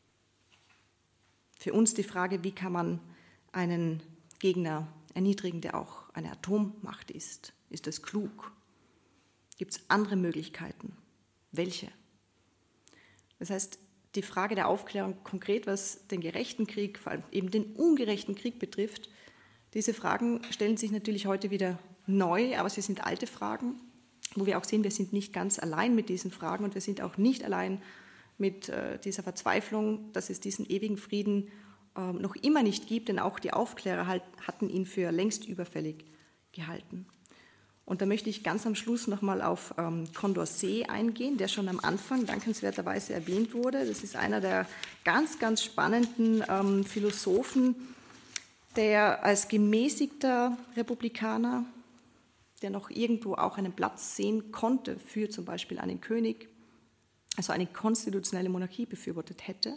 Für uns die Frage, wie kann man einen Gegner erniedrigen, der auch eine Atommacht ist? Ist das klug? Gibt es andere Möglichkeiten? Welche? Das heißt, die Frage der Aufklärung konkret, was den gerechten Krieg, vor allem eben den ungerechten Krieg betrifft, diese Fragen stellen sich natürlich heute wieder neu, aber sie sind alte Fragen, wo wir auch sehen, wir sind nicht ganz allein mit diesen Fragen und wir sind auch nicht allein mit äh, dieser Verzweiflung, dass es diesen ewigen Frieden äh, noch immer nicht gibt, denn auch die Aufklärer halt, hatten ihn für längst überfällig gehalten. Und da möchte ich ganz am Schluss nochmal auf ähm, Condorcet eingehen, der schon am Anfang dankenswerterweise erwähnt wurde. Das ist einer der ganz, ganz spannenden ähm, Philosophen, der als gemäßigter Republikaner, der noch irgendwo auch einen Platz sehen konnte für zum Beispiel einen König, also eine konstitutionelle Monarchie befürwortet hätte,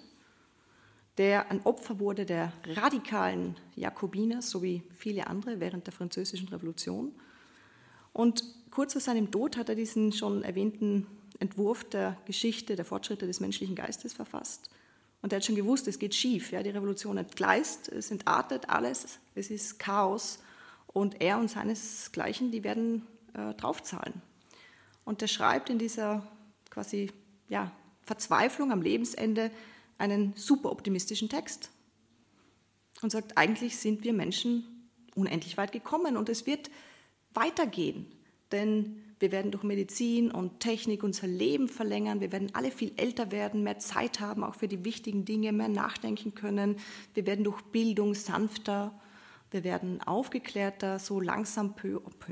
der ein Opfer wurde der radikalen Jakobiner, so wie viele andere während der Französischen Revolution. Und kurz vor seinem Tod hat er diesen schon erwähnten Entwurf der Geschichte der Fortschritte des menschlichen Geistes verfasst. Und er hat schon gewusst, es geht schief. Ja, die Revolution entgleist, es entartet alles, es ist Chaos. Und er und seinesgleichen, die werden äh, draufzahlen. Und er schreibt in dieser quasi ja, Verzweiflung am Lebensende einen super optimistischen Text und sagt, eigentlich sind wir Menschen unendlich weit gekommen und es wird weitergehen, denn wir werden durch Medizin und Technik unser Leben verlängern, wir werden alle viel älter werden, mehr Zeit haben, auch für die wichtigen Dinge, mehr nachdenken können, wir werden durch Bildung sanfter, wir werden aufgeklärter, so langsam peu à peu.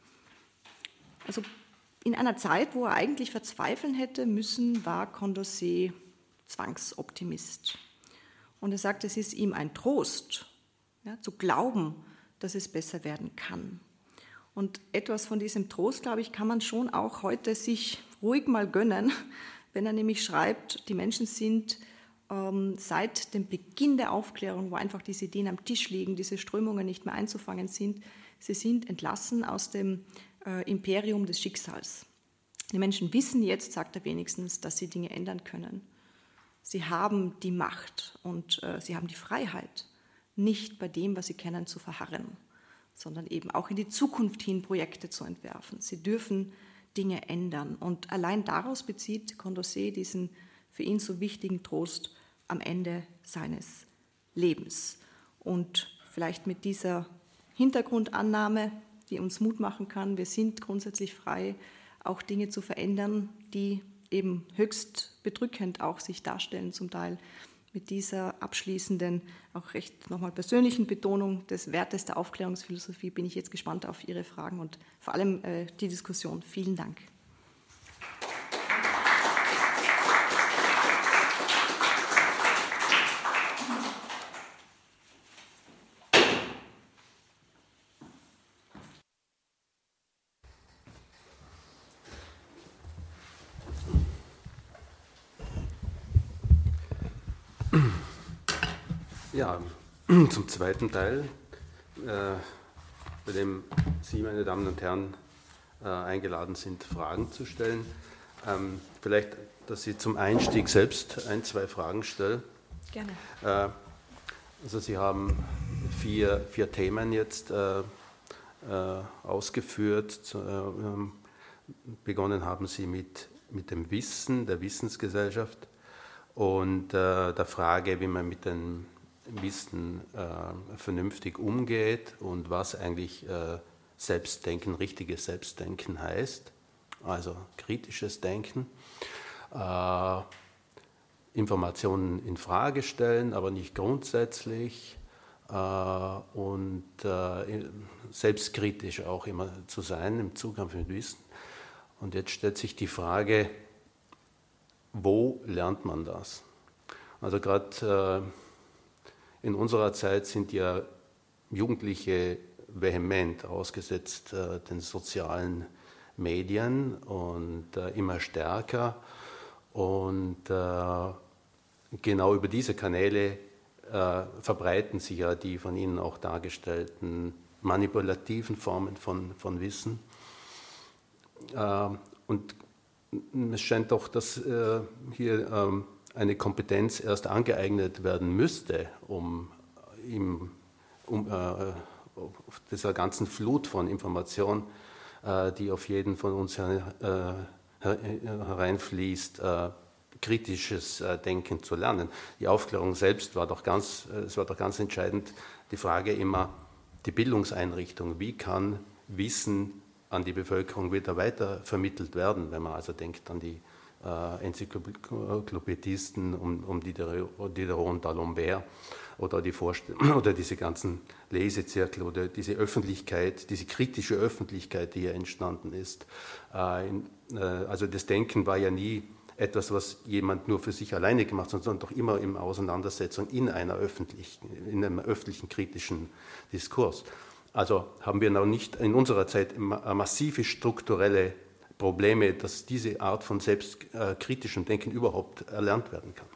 Also in einer Zeit, wo er eigentlich verzweifeln hätte müssen, war Condorcet Zwangsoptimist. Und er sagt, es ist ihm ein Trost, ja, zu glauben, dass es besser werden kann. Und etwas von diesem Trost, glaube ich, kann man schon auch heute sich ruhig mal gönnen, wenn er nämlich schreibt, die Menschen sind ähm, seit dem Beginn der Aufklärung, wo einfach diese Ideen am Tisch liegen, diese Strömungen nicht mehr einzufangen sind, sie sind entlassen aus dem äh, Imperium des Schicksals. Die Menschen wissen jetzt, sagt er wenigstens, dass sie Dinge ändern können. Sie haben die Macht und äh, sie haben die Freiheit, nicht bei dem, was sie kennen, zu verharren, sondern eben auch in die Zukunft hin Projekte zu entwerfen. Sie dürfen Dinge ändern. Und allein daraus bezieht Condorcet diesen für ihn so wichtigen Trost am Ende seines Lebens. Und vielleicht mit dieser Hintergrundannahme, die uns Mut machen kann, wir sind grundsätzlich frei, auch Dinge zu verändern, die eben höchst bedrückend auch sich darstellen zum Teil. Mit dieser abschließenden, auch recht nochmal persönlichen Betonung des Wertes der Aufklärungsphilosophie bin ich jetzt gespannt auf Ihre Fragen und vor allem äh, die Diskussion. Vielen Dank. Ja, zum zweiten Teil, äh, bei dem Sie, meine Damen und Herren, äh, eingeladen sind, Fragen zu stellen. Ähm, vielleicht, dass Sie zum Einstieg selbst ein, zwei Fragen stellen. Gerne. Äh, also Sie haben vier, vier Themen jetzt äh, äh, ausgeführt. Zu, äh, begonnen haben Sie mit, mit dem Wissen, der Wissensgesellschaft und äh, der Frage, wie man mit den Wissen äh, vernünftig umgeht und was eigentlich äh, Selbstdenken, richtiges Selbstdenken heißt, also kritisches Denken, äh, Informationen in Frage stellen, aber nicht grundsätzlich äh, und äh, selbstkritisch auch immer zu sein im Zugang mit Wissen. Und jetzt stellt sich die Frage, wo lernt man das? Also gerade äh, in unserer Zeit sind ja Jugendliche vehement ausgesetzt äh, den sozialen Medien und äh, immer stärker. Und äh, genau über diese Kanäle äh, verbreiten sich ja die von Ihnen auch dargestellten manipulativen Formen von, von Wissen. Äh, und es scheint doch, dass äh, hier äh, eine Kompetenz erst angeeignet werden müsste, um, ihm, um äh, auf dieser ganzen Flut von Information, äh, die auf jeden von uns her, äh, hereinfließt, äh, kritisches äh, Denken zu lernen. Die Aufklärung selbst war doch ganz, äh, es war doch ganz entscheidend die Frage immer, die Bildungseinrichtung, wie kann Wissen an die Bevölkerung wieder weiter vermittelt werden, wenn man also denkt an die äh, Enzyklopädisten um, um Diderot, Diderot und D'Alembert oder, die oder diese ganzen Lesezirkel oder diese Öffentlichkeit, diese kritische Öffentlichkeit, die hier entstanden ist. Äh, in, äh, also das Denken war ja nie etwas, was jemand nur für sich alleine gemacht hat, sondern doch immer in Auseinandersetzung in, einer öffentlichen, in einem öffentlichen kritischen Diskurs. Also haben wir noch nicht in unserer Zeit massive strukturelle Probleme, dass diese Art von selbstkritischem Denken überhaupt erlernt werden kann.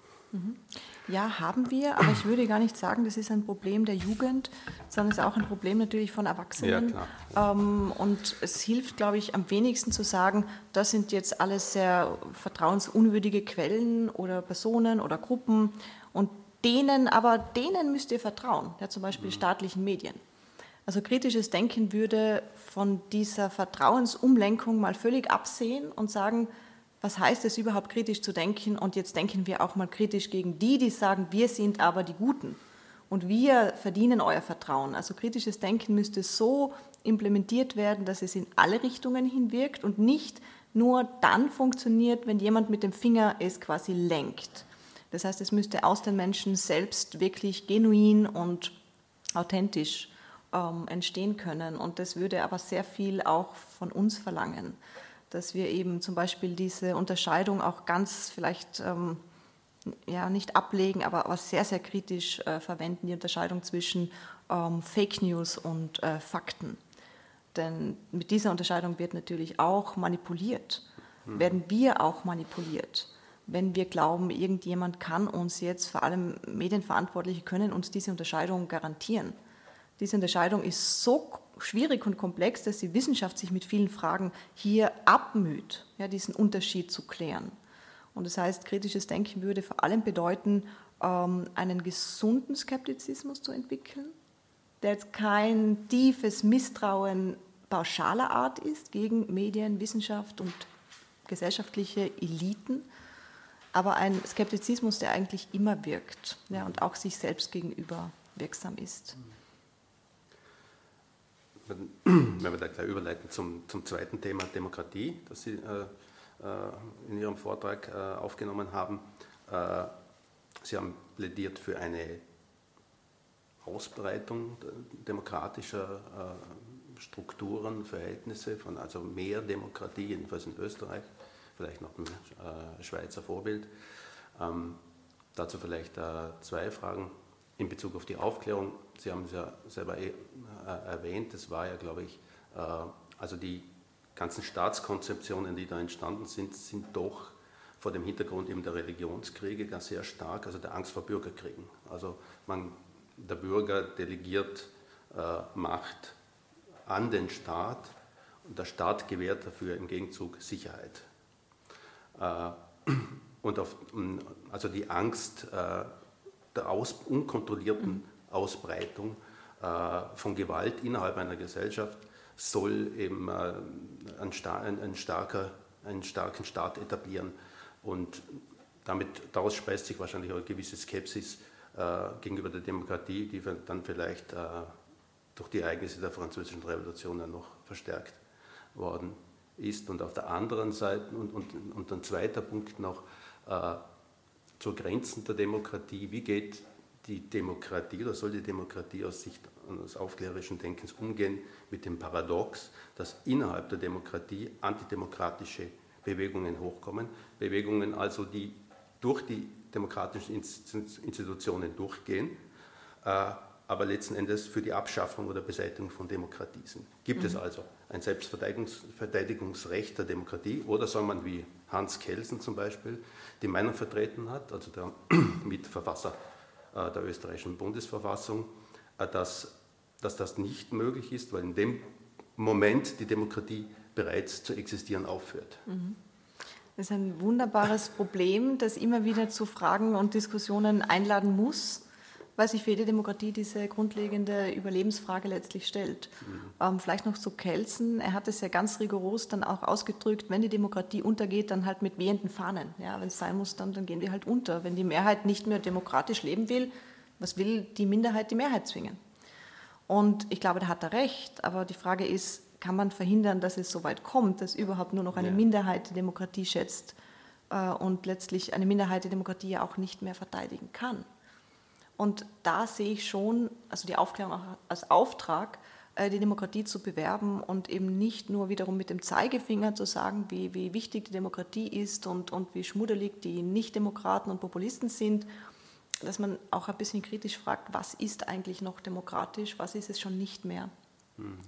Ja, haben wir, aber ich würde gar nicht sagen, das ist ein Problem der Jugend, sondern es ist auch ein Problem natürlich von Erwachsenen. Ja, klar. Ähm, und es hilft, glaube ich, am wenigsten zu sagen, das sind jetzt alles sehr vertrauensunwürdige Quellen oder Personen oder Gruppen und denen, aber denen müsst ihr vertrauen, ja, zum Beispiel mhm. staatlichen Medien. Also kritisches Denken würde von dieser Vertrauensumlenkung mal völlig absehen und sagen, was heißt es überhaupt kritisch zu denken? Und jetzt denken wir auch mal kritisch gegen die, die sagen, wir sind aber die Guten und wir verdienen euer Vertrauen. Also kritisches Denken müsste so implementiert werden, dass es in alle Richtungen hinwirkt und nicht nur dann funktioniert, wenn jemand mit dem Finger es quasi lenkt. Das heißt, es müsste aus den Menschen selbst wirklich genuin und authentisch ähm, entstehen können. Und das würde aber sehr viel auch von uns verlangen, dass wir eben zum Beispiel diese Unterscheidung auch ganz vielleicht ähm, ja, nicht ablegen, aber, aber sehr, sehr kritisch äh, verwenden, die Unterscheidung zwischen ähm, Fake News und äh, Fakten. Denn mit dieser Unterscheidung wird natürlich auch manipuliert, mhm. werden wir auch manipuliert. Wenn wir glauben, irgendjemand kann uns jetzt, vor allem Medienverantwortliche, können uns diese Unterscheidung garantieren. Diese Unterscheidung ist so schwierig und komplex, dass die Wissenschaft sich mit vielen Fragen hier abmüht, ja, diesen Unterschied zu klären. Und das heißt, kritisches Denken würde vor allem bedeuten, ähm, einen gesunden Skeptizismus zu entwickeln, der jetzt kein tiefes Misstrauen pauschaler Art ist gegen Medien, Wissenschaft und gesellschaftliche Eliten, aber ein Skeptizismus, der eigentlich immer wirkt, ja, und auch sich selbst gegenüber wirksam ist. Wenn wir da gleich überleiten zum, zum zweiten Thema Demokratie, das Sie äh, in Ihrem Vortrag äh, aufgenommen haben. Äh, Sie haben plädiert für eine Ausbreitung demokratischer äh, Strukturen, Verhältnisse, von also mehr Demokratie, jedenfalls in Österreich, vielleicht noch ein äh, Schweizer Vorbild. Ähm, dazu vielleicht äh, zwei Fragen. In Bezug auf die Aufklärung, Sie haben es ja selber eh, äh, erwähnt, das war ja, glaube ich, äh, also die ganzen Staatskonzeptionen, die da entstanden sind, sind doch vor dem Hintergrund eben der Religionskriege ganz sehr stark, also der Angst vor Bürgerkriegen. Also man, der Bürger delegiert äh, Macht an den Staat und der Staat gewährt dafür im Gegenzug Sicherheit. Äh, und auf, also die Angst äh, der aus, unkontrollierten Ausbreitung äh, von Gewalt innerhalb einer Gesellschaft soll eben äh, ein, ein, ein starker, einen starken Staat etablieren und damit, daraus speist sich wahrscheinlich auch eine gewisse Skepsis äh, gegenüber der Demokratie, die dann vielleicht äh, durch die Ereignisse der Französischen Revolution ja noch verstärkt worden ist. Und auf der anderen Seite, und, und, und ein zweiter Punkt noch, äh, zur Grenzen der Demokratie. Wie geht die Demokratie oder soll die Demokratie aus Sicht eines aufklärerischen Denkens umgehen mit dem Paradox, dass innerhalb der Demokratie antidemokratische Bewegungen hochkommen, Bewegungen also, die durch die demokratischen Institutionen durchgehen, äh, aber letzten Endes für die Abschaffung oder Beseitigung von Demokratie sind. Gibt mhm. es also ein Selbstverteidigungsrecht der Demokratie oder soll man, wie Hans Kelsen zum Beispiel, die Meinung vertreten hat, also der Mitverfasser äh, der österreichischen Bundesverfassung, äh, dass, dass das nicht möglich ist, weil in dem Moment die Demokratie bereits zu existieren aufhört. Mhm. Das ist ein wunderbares Problem, das immer wieder zu Fragen und Diskussionen einladen muss. weil sich für jede Demokratie diese grundlegende Überlebensfrage letztlich stellt. Mhm. Ähm, vielleicht noch zu Kelsen, er hat es ja ganz rigoros dann auch ausgedrückt, wenn die Demokratie untergeht, dann halt mit wehenden Fahnen. Ja, wenn es sein muss, dann, dann gehen wir halt unter. Wenn die Mehrheit nicht mehr demokratisch leben will, was will die Minderheit die Mehrheit zwingen? Und ich glaube, da hat er recht, aber die Frage ist, kann man verhindern, dass es so weit kommt, dass überhaupt nur noch eine ja. Minderheit die Demokratie schätzt äh, und letztlich eine Minderheit die Demokratie ja auch nicht mehr verteidigen kann? Und da sehe ich schon, also die Aufklärung auch als Auftrag, äh, die Demokratie zu bewerben und eben nicht nur wiederum mit dem Zeigefinger zu sagen, wie, wie wichtig die Demokratie ist und, und wie schmuddelig die Nichtdemokraten und Populisten sind, dass man auch ein bisschen kritisch fragt, was ist eigentlich noch demokratisch, was ist es schon nicht mehr. Mhm.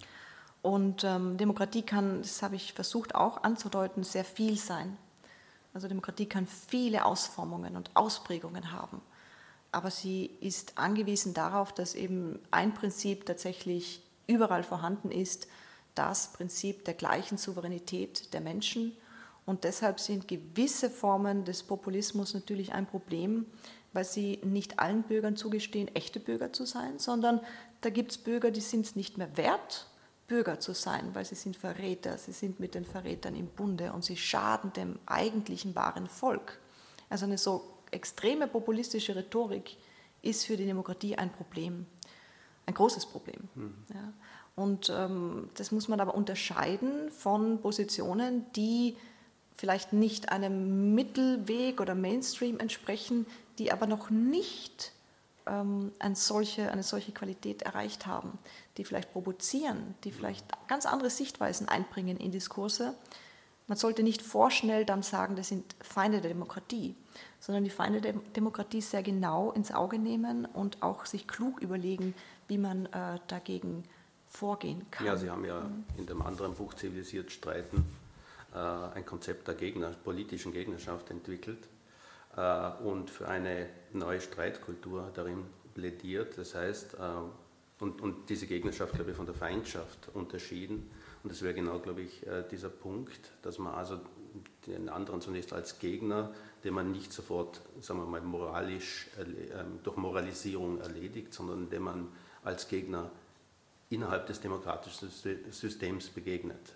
Und ähm, Demokratie kann, das habe ich versucht auch anzudeuten, sehr viel sein. Also Demokratie kann viele Ausformungen und Ausprägungen haben, aber sie ist angewiesen darauf, dass eben ein Prinzip tatsächlich überall vorhanden ist, das Prinzip der gleichen Souveränität der Menschen. Und deshalb sind gewisse Formen des Populismus natürlich ein Problem, weil sie nicht allen Bürgern zugestehen, echte Bürger zu sein, sondern da gibt es Bürger, die sind es nicht mehr wert, Bürger zu sein, weil sie sind Verräter, sie sind mit den Verrätern im Bunde und sie schaden dem eigentlichen wahren Volk. Also eine so extreme populistische Rhetorik ist für die Demokratie ein Problem, ein großes Problem. Mhm. Ja. Und ähm, das muss man aber unterscheiden von Positionen, die vielleicht nicht einem Mittelweg oder Mainstream entsprechen, die aber noch nicht ähm, eine, solche, eine solche Qualität erreicht haben, die vielleicht provozieren, die vielleicht ganz andere Sichtweisen einbringen in Diskurse. Man sollte nicht vorschnell dann sagen, das sind Feinde der Demokratie, sondern die Feinde der Demokratie sehr genau ins Auge nehmen und auch sich klug überlegen, wie man äh, dagegen vorgehen kann. Ja, Sie haben ja mhm. in dem anderen Buch Zivilisiert Streiten ein Konzept der Gegner, politischen Gegnerschaft entwickelt äh, und für eine neue Streitkultur darin plädiert. Das heißt, äh, und, und diese Gegnerschaft, glaube ich, von der Feindschaft unterschieden. Und das wäre genau, glaube ich, äh, dieser Punkt, dass man also den anderen zunächst als Gegner, den man nicht sofort, sagen wir mal, moralisch, äh, durch Moralisierung erledigt, sondern dem man als Gegner innerhalb des demokratischen Systems begegnet.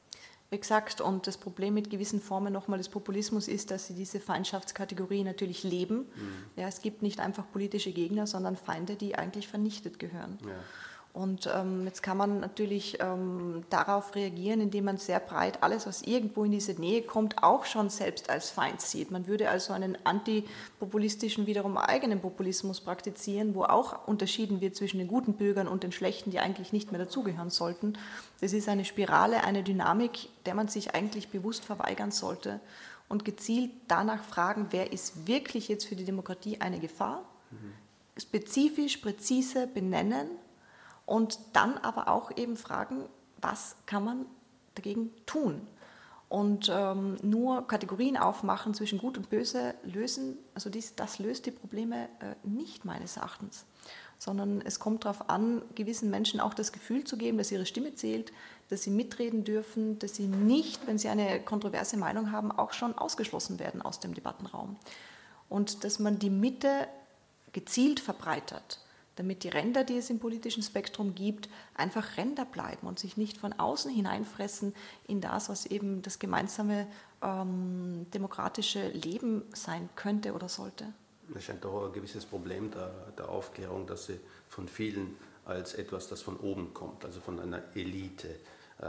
Exakt, und das Problem mit gewissen Formen nochmal des Populismus ist, dass sie diese Feindschaftskategorie natürlich leben. Mhm. Ja, es gibt nicht einfach politische Gegner, sondern Feinde, die eigentlich vernichtet gehören. Ja. Und ähm, jetzt kann man natürlich ähm, darauf reagieren, indem man sehr breit alles, was irgendwo in diese Nähe kommt, auch schon selbst als Feind sieht. Man würde also einen antipopulistischen, wiederum eigenen Populismus praktizieren, wo auch unterschieden wird zwischen den guten Bürgern und den schlechten, die eigentlich nicht mehr dazugehören sollten. Das ist eine Spirale, eine Dynamik, der man sich eigentlich bewusst verweigern sollte und gezielt danach fragen, wer ist wirklich jetzt für die Demokratie eine Gefahr, mhm. spezifisch, präzise benennen. Und dann aber auch eben fragen, was kann man dagegen tun? Und ähm, nur Kategorien aufmachen zwischen Gut und Böse lösen, also dies, das löst die Probleme äh, nicht meines Erachtens. Sondern es kommt darauf an, gewissen Menschen auch das Gefühl zu geben, dass ihre Stimme zählt, dass sie mitreden dürfen, dass sie nicht, wenn sie eine kontroverse Meinung haben, auch schon ausgeschlossen werden aus dem Debattenraum. Und dass man die Mitte gezielt verbreitert, damit die Ränder, die es im politischen Spektrum gibt, einfach Ränder bleiben und sich nicht von außen hineinfressen in das, was eben das gemeinsame ähm, demokratische Leben sein könnte oder sollte. Es scheint doch ein gewisses Problem der, der Aufklärung, dass sie von vielen als etwas, das von oben kommt, also von einer Elite, äh,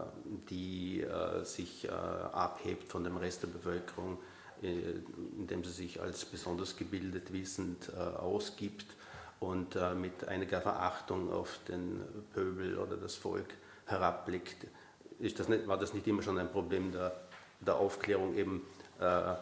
die äh, sich äh, abhebt von dem Rest der Bevölkerung, äh, indem sie sich als besonders gebildet, wissend äh, ausgibt und äh, mit einiger Verachtung auf den Pöbel oder das Volk herabblickt. Ist das nicht, war das nicht immer schon ein Problem der, der Aufklärung, eben, äh,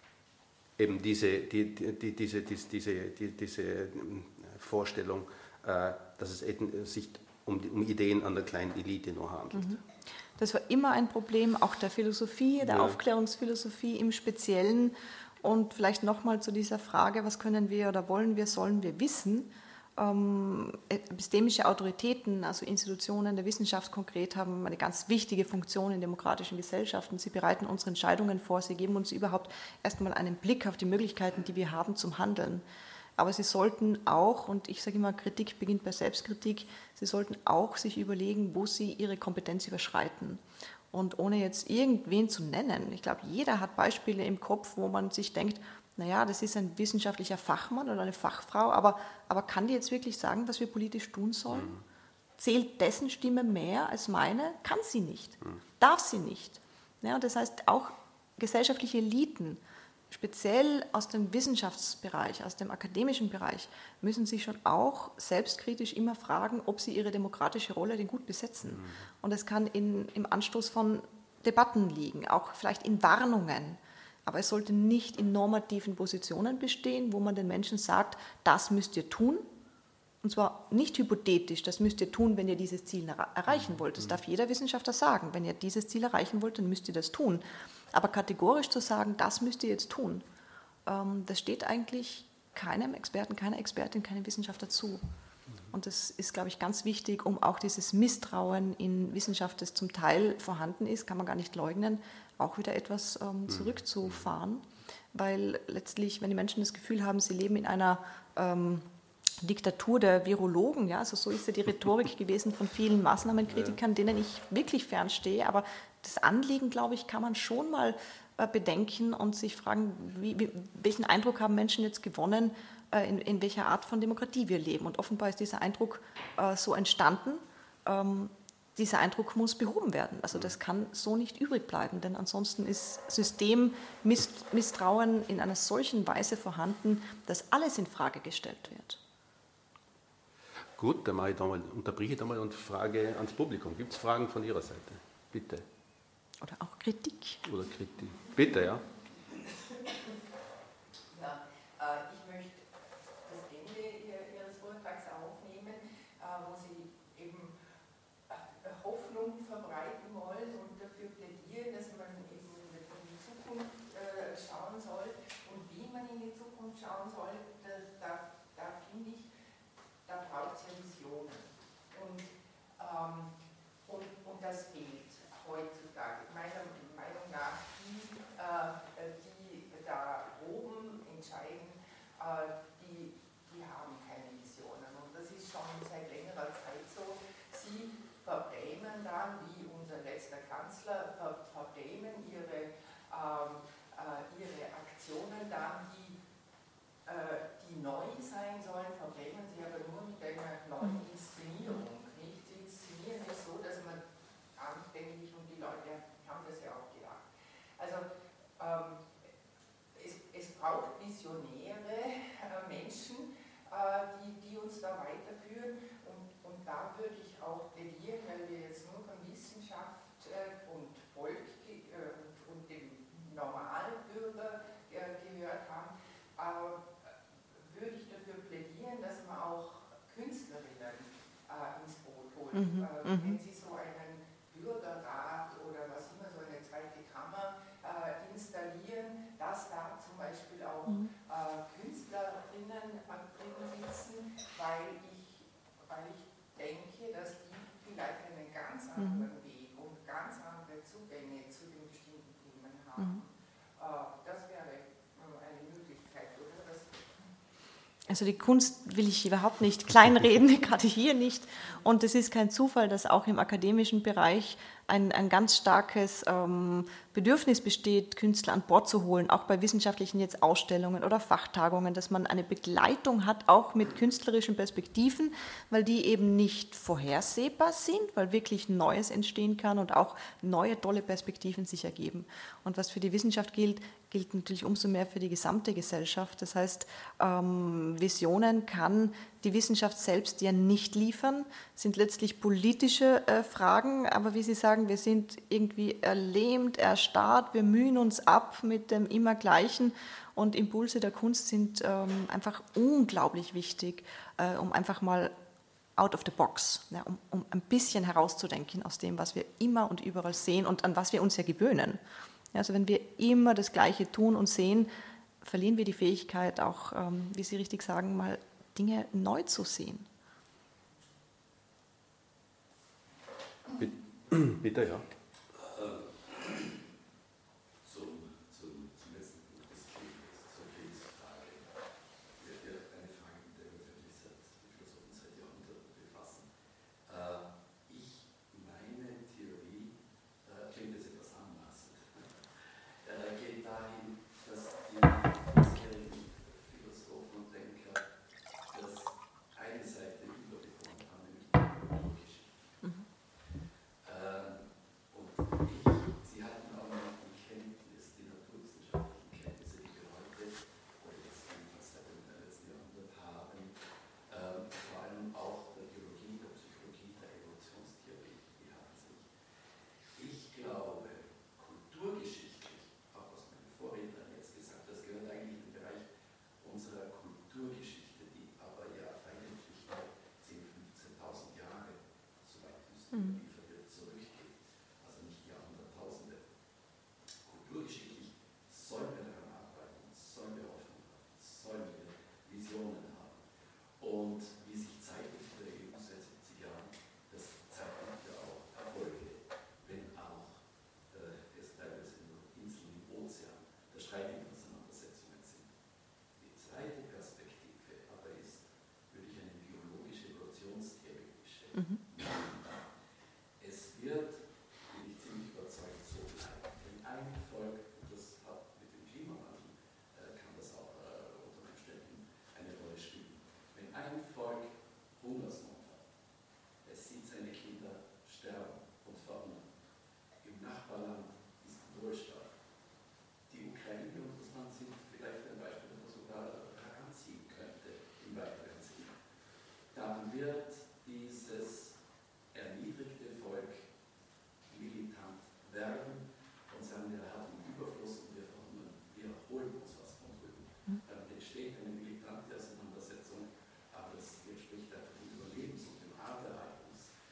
eben diese, die, die, diese, die, diese, die, diese Vorstellung, äh, dass es sich um, um Ideen an der kleinen Elite nur handelt? Mhm. Das war immer ein Problem, auch der Philosophie, der ja. Aufklärungsphilosophie im Speziellen. Und vielleicht nochmal zu dieser Frage, was können wir oder wollen wir, sollen wir wissen? Ähm, epistemische Autoritäten, also Institutionen der Wissenschaft konkret, haben eine ganz wichtige Funktion in demokratischen Gesellschaften. Sie bereiten unsere Entscheidungen vor, sie geben uns überhaupt erstmal einen Blick auf die Möglichkeiten, die wir haben zum Handeln. Aber sie sollten auch, und ich sage immer, Kritik beginnt bei Selbstkritik, sie sollten auch sich überlegen, wo sie ihre Kompetenz überschreiten. Und ohne jetzt irgendwen zu nennen, ich glaube, jeder hat Beispiele im Kopf, wo man sich denkt, naja, das ist ein wissenschaftlicher Fachmann oder eine Fachfrau, aber, aber kann die jetzt wirklich sagen, was wir politisch tun sollen? Mhm. Zählt dessen Stimme mehr als meine? Kann sie nicht, mhm. darf sie nicht. Ja, und das heißt, auch gesellschaftliche Eliten, speziell aus dem Wissenschaftsbereich, aus dem akademischen Bereich, müssen sich schon auch selbstkritisch immer fragen, ob sie ihre demokratische Rolle denn gut besetzen. Mhm. Und es kann in, im Anstoß von Debatten liegen, auch vielleicht in Warnungen. Aber es sollte nicht in normativen Positionen bestehen, wo man den Menschen sagt, das müsst ihr tun. Und zwar nicht hypothetisch, das müsst ihr tun, wenn ihr dieses Ziel erreichen wollt. Das darf jeder Wissenschaftler sagen. Wenn ihr dieses Ziel erreichen wollt, dann müsst ihr das tun. Aber kategorisch zu sagen, das müsst ihr jetzt tun, das steht eigentlich keinem Experten, keiner Expertin, keinem Wissenschaftler zu. Und das ist, glaube ich, ganz wichtig, um auch dieses Misstrauen in Wissenschaft, das zum Teil vorhanden ist, kann man gar nicht leugnen, auch wieder etwas ähm, zurückzufahren. Weil letztlich, wenn die Menschen das Gefühl haben, sie leben in einer ähm, Diktatur der Virologen, ja, also so ist ja die Rhetorik gewesen von vielen Maßnahmenkritikern, denen ich wirklich fernstehe, aber das Anliegen, glaube ich, kann man schon mal äh, bedenken und sich fragen, wie, wie, welchen Eindruck haben Menschen jetzt gewonnen, äh, in, in welcher Art von Demokratie wir leben. Und offenbar ist dieser Eindruck äh, so entstanden. Ähm, dieser Eindruck muss behoben werden. Also das kann so nicht übrig bleiben, denn ansonsten ist Systemmisstrauen in einer solchen Weise vorhanden, dass alles in Frage gestellt wird. Gut, dann mache ich da mal, unterbreche ich da mal und frage ans Publikum. Gibt es Fragen von Ihrer Seite? Bitte. Oder auch Kritik. Oder Kritik. Bitte, ja. Ja, äh, ich möchte das Ende Ihres Vortrags aufnehmen, äh, wo Sie eben Hoffnung verbreiten wollen und dafür plädieren, dass man eben in die Zukunft äh, schauen soll. Und wie man in die Zukunft schauen soll, da, da, da finde ich, da braucht es ja Visionen. Und, ähm, und, und das fehlt heutzutage. Meiner Meinung nach, die, äh, die da oben entscheiden, äh, die, die haben keine Visionen. Und das ist schon seit längerer Zeit so. Sie verbrämen dann, wie unser letzter Kanzler, ver, verbrämen ihre, ähm, äh, ihre Aktionen dann, die äh, die neu sein sollen, verbremen sie aber nur mit einer neuen Inszenierung. Nicht? Sie inszenieren es so, dass man anfänglich, und die Leute haben das ja auch gedacht. Also ähm, es, es braucht visionäre äh, Menschen, äh, die, die uns da weiterführen, und, und da würde ich auch plädieren, weil wir jetzt nur von Wissenschaft äh, und Volk äh, und dem Normalbürger äh, gehört haben, äh, würde ich dafür plädieren, dass man auch Künstlerinnen äh, ins Boot holt. Mhm, äh, mhm. Wenn Sie so einen Bürgerrat oder was immer, so eine zweite Kammer äh, installieren, dass da zum Beispiel auch Mhm. äh, Künstlerinnen drin sitzen, weil ich, weil ich denke, dass die vielleicht einen ganz anderen Mhm. Weg und ganz andere Zugänge zu den bestimmten Themen haben. Mhm. Äh, das wäre eine Möglichkeit, oder? Das Also die Kunst will ich überhaupt nicht kleinreden, gerade hier nicht. Und es ist kein Zufall, dass auch im akademischen Bereich ein, ein ganz starkes ähm, Bedürfnis besteht, Künstler an Bord zu holen, auch bei wissenschaftlichen jetzt Ausstellungen oder Fachtagungen, dass man eine Begleitung hat, auch mit künstlerischen Perspektiven, weil die eben nicht vorhersehbar sind, weil wirklich Neues entstehen kann und auch neue tolle Perspektiven sich ergeben. Und was für die Wissenschaft gilt, gilt natürlich umso mehr für die gesamte Gesellschaft. Das heißt, ähm, Visionen kann die Wissenschaft selbst ja nicht liefern, sind letztlich politische äh, Fragen, aber wie Sie sagen, wir sind irgendwie erlähmt, erstarrt, wir mühen uns ab mit dem immer Gleichen, und Impulse der Kunst sind ähm, einfach unglaublich wichtig, äh, um einfach mal out of the box, ja, um, um ein bisschen herauszudenken aus dem, was wir immer und überall sehen und an was wir uns ja gewöhnen. Also wenn wir immer das Gleiche tun und sehen, verlieren wir die Fähigkeit, auch, ähm, wie Sie richtig sagen, mal Dinge neu zu sehen. Bitte, ja. Zum, zum, zum letzten Punkt des Krieges, zur Kriegsfrage. Eine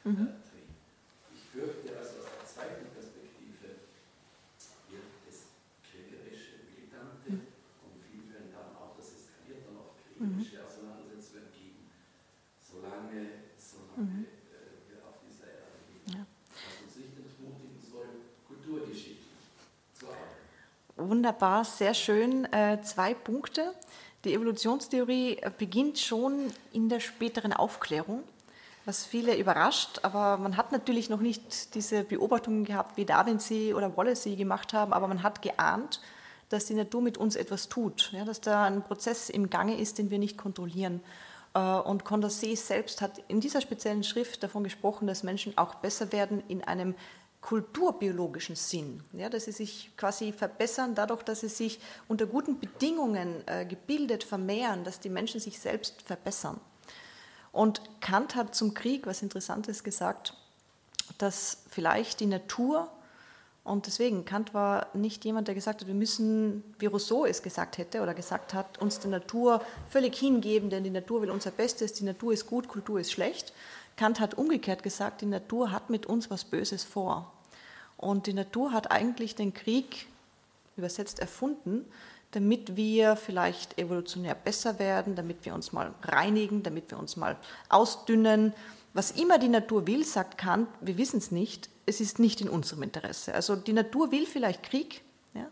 mhm. trieb. Ich fürchte, also aus der zweiten Perspektive wird das kriegerische, militante mhm. und in vielen Fällen dann auch das eskaliert dann auf kriegerische mhm. Auseinandersetzungen geben, solange, solange mhm. äh, wir auf dieser Erde leben. Ja. Was uns nicht entmutigen soll, kulturgeschichtlich zu arbeiten. Wunderbar, sehr schön. Äh, zwei Punkte. Die Evolutionstheorie beginnt schon in der späteren Aufklärung, was viele überrascht, aber man hat natürlich noch nicht diese Beobachtungen gehabt, wie Darwin sie oder Wallace sie gemacht haben, aber man hat geahnt, dass die Natur mit uns etwas tut, ja, dass da ein Prozess im Gange ist, den wir nicht kontrollieren. Und Condorcet selbst hat in dieser speziellen Schrift davon gesprochen, dass Menschen auch besser werden in einem kulturbiologischen Sinn, ja, dass sie sich quasi verbessern dadurch, dass sie sich unter guten Bedingungen äh, gebildet vermehren, dass die Menschen sich selbst verbessern. Und Kant hat zum Krieg was Interessantes gesagt, dass vielleicht die Natur, und deswegen, Kant war nicht jemand, der gesagt hat, wir müssen, wie Rousseau es gesagt hätte oder gesagt hat, uns der Natur völlig hingeben, denn die Natur will unser Bestes, die Natur ist gut, Kultur ist schlecht. Kant hat umgekehrt gesagt, die Natur hat mit uns was Böses vor. Und die Natur hat eigentlich den Krieg, übersetzt, erfunden, damit wir vielleicht evolutionär besser werden, damit wir uns mal reinigen, damit wir uns mal ausdünnen. Was immer die Natur will, sagt Kant, wir wissen es nicht, es ist nicht in unserem Interesse. Also die Natur will vielleicht Krieg, ja,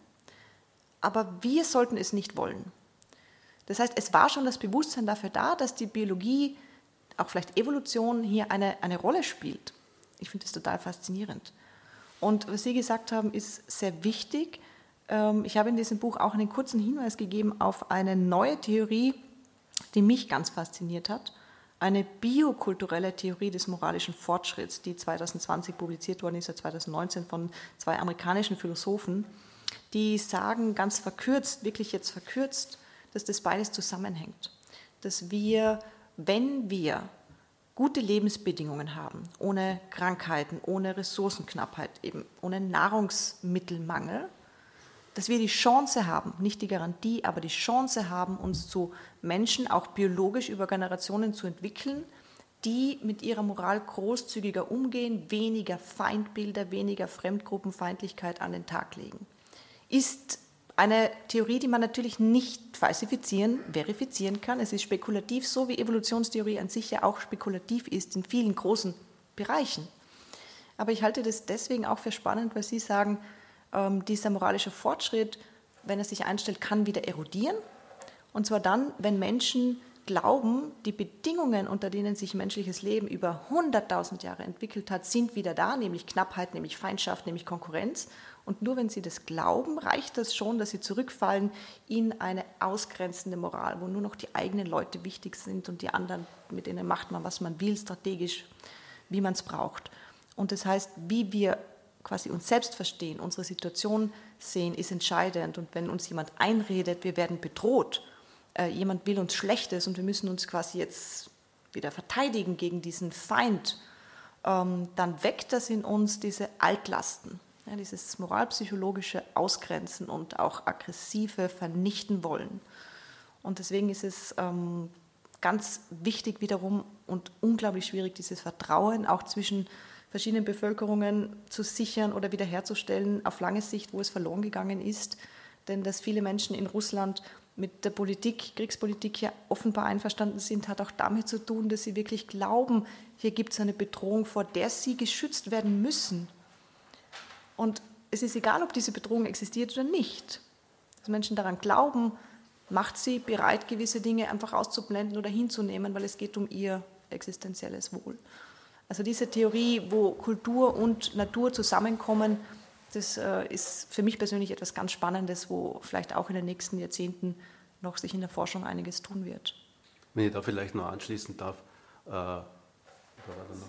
aber wir sollten es nicht wollen. Das heißt, es war schon das Bewusstsein dafür da, dass die Biologie, auch vielleicht Evolution, hier eine, eine Rolle spielt. Ich finde das total faszinierend. Und was Sie gesagt haben, ist sehr wichtig. Ich habe in diesem Buch auch einen kurzen Hinweis gegeben auf eine neue Theorie, die mich ganz fasziniert hat. Eine biokulturelle Theorie des moralischen Fortschritts, die zwanzig zwanzig publiziert worden ist, oder zwanzig neunzehn von zwei amerikanischen Philosophen, die sagen ganz verkürzt, wirklich jetzt verkürzt, dass das beides zusammenhängt. Dass wir, wenn wir gute Lebensbedingungen haben, ohne Krankheiten, ohne Ressourcenknappheit, eben ohne Nahrungsmittelmangel, dass wir die Chance haben, nicht die Garantie, aber die Chance haben, uns zu Menschen auch biologisch über Generationen zu entwickeln, die mit ihrer Moral großzügiger umgehen, weniger Feindbilder, weniger Fremdgruppenfeindlichkeit an den Tag legen. Ist eine Theorie, die man natürlich nicht falsifizieren, verifizieren kann. Es ist spekulativ, so wie Evolutionstheorie an sich ja auch spekulativ ist in vielen großen Bereichen. Aber ich halte das deswegen auch für spannend, weil Sie sagen, ähm, dieser moralische Fortschritt, wenn er sich einstellt, kann wieder erodieren. Und zwar dann, wenn Menschen glauben, die Bedingungen, unter denen sich menschliches Leben über hunderttausend Jahre entwickelt hat, sind wieder da, nämlich Knappheit, nämlich Feindschaft, nämlich Konkurrenz. Und nur wenn sie das glauben, reicht das schon, dass sie zurückfallen in eine ausgrenzende Moral, wo nur noch die eigenen Leute wichtig sind und die anderen, mit denen macht man, was man will, strategisch, wie man es braucht. Und das heißt, wie wir quasi uns selbst verstehen, unsere Situation sehen, ist entscheidend. Und wenn uns jemand einredet, wir werden bedroht, äh, jemand will uns Schlechtes und wir müssen uns quasi jetzt wieder verteidigen gegen diesen Feind, ähm, dann weckt das in uns diese Altlasten. Ja, dieses moralpsychologische Ausgrenzen und auch aggressive Vernichten wollen. Und deswegen ist es ähm, ganz wichtig wiederum und unglaublich schwierig, dieses Vertrauen auch zwischen verschiedenen Bevölkerungen zu sichern oder wiederherzustellen auf lange Sicht, wo es verloren gegangen ist. Denn dass viele Menschen in Russland mit der Politik, Kriegspolitik hier offenbar einverstanden sind, hat auch damit zu tun, dass sie wirklich glauben, hier gibt es eine Bedrohung, vor der sie geschützt werden müssen. Und es ist egal, ob diese Bedrohung existiert oder nicht. Dass Menschen daran glauben, macht sie bereit, gewisse Dinge einfach auszublenden oder hinzunehmen, weil es geht um ihr existenzielles Wohl. Also diese Theorie, wo Kultur und Natur zusammenkommen, das äh, ist für mich persönlich etwas ganz Spannendes, wo vielleicht auch in den nächsten Jahrzehnten noch sich in der Forschung einiges tun wird. Wenn ich da vielleicht noch anschließen darf, äh, oder war da noch?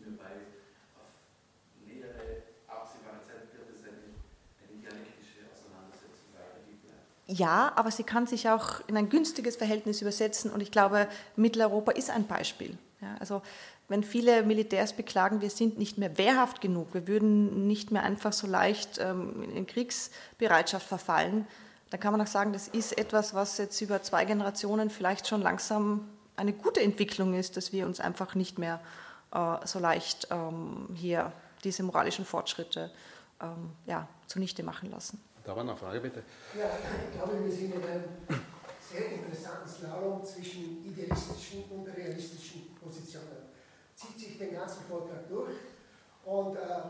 Ja, aber sie kann sich auch in ein günstiges Verhältnis übersetzen und ich glaube, Mitteleuropa ist ein Beispiel. Ja, also wenn viele Militärs beklagen, wir sind nicht mehr wehrhaft genug, wir würden nicht mehr einfach so leicht ähm, in Kriegsbereitschaft verfallen, dann kann man auch sagen, das ist etwas, was jetzt über zwei Generationen vielleicht schon langsam eine gute Entwicklung ist, dass wir uns einfach nicht mehr äh, so leicht ähm, hier diese moralischen Fortschritte ähm, ja, zunichte machen lassen. Da war eine Frage, bitte. Ja, ich glaube, wir sind in einem sehr interessanten Slalom zwischen idealistischen und realistischen Positionen. Zieht sich den ganzen Vortrag durch und äh,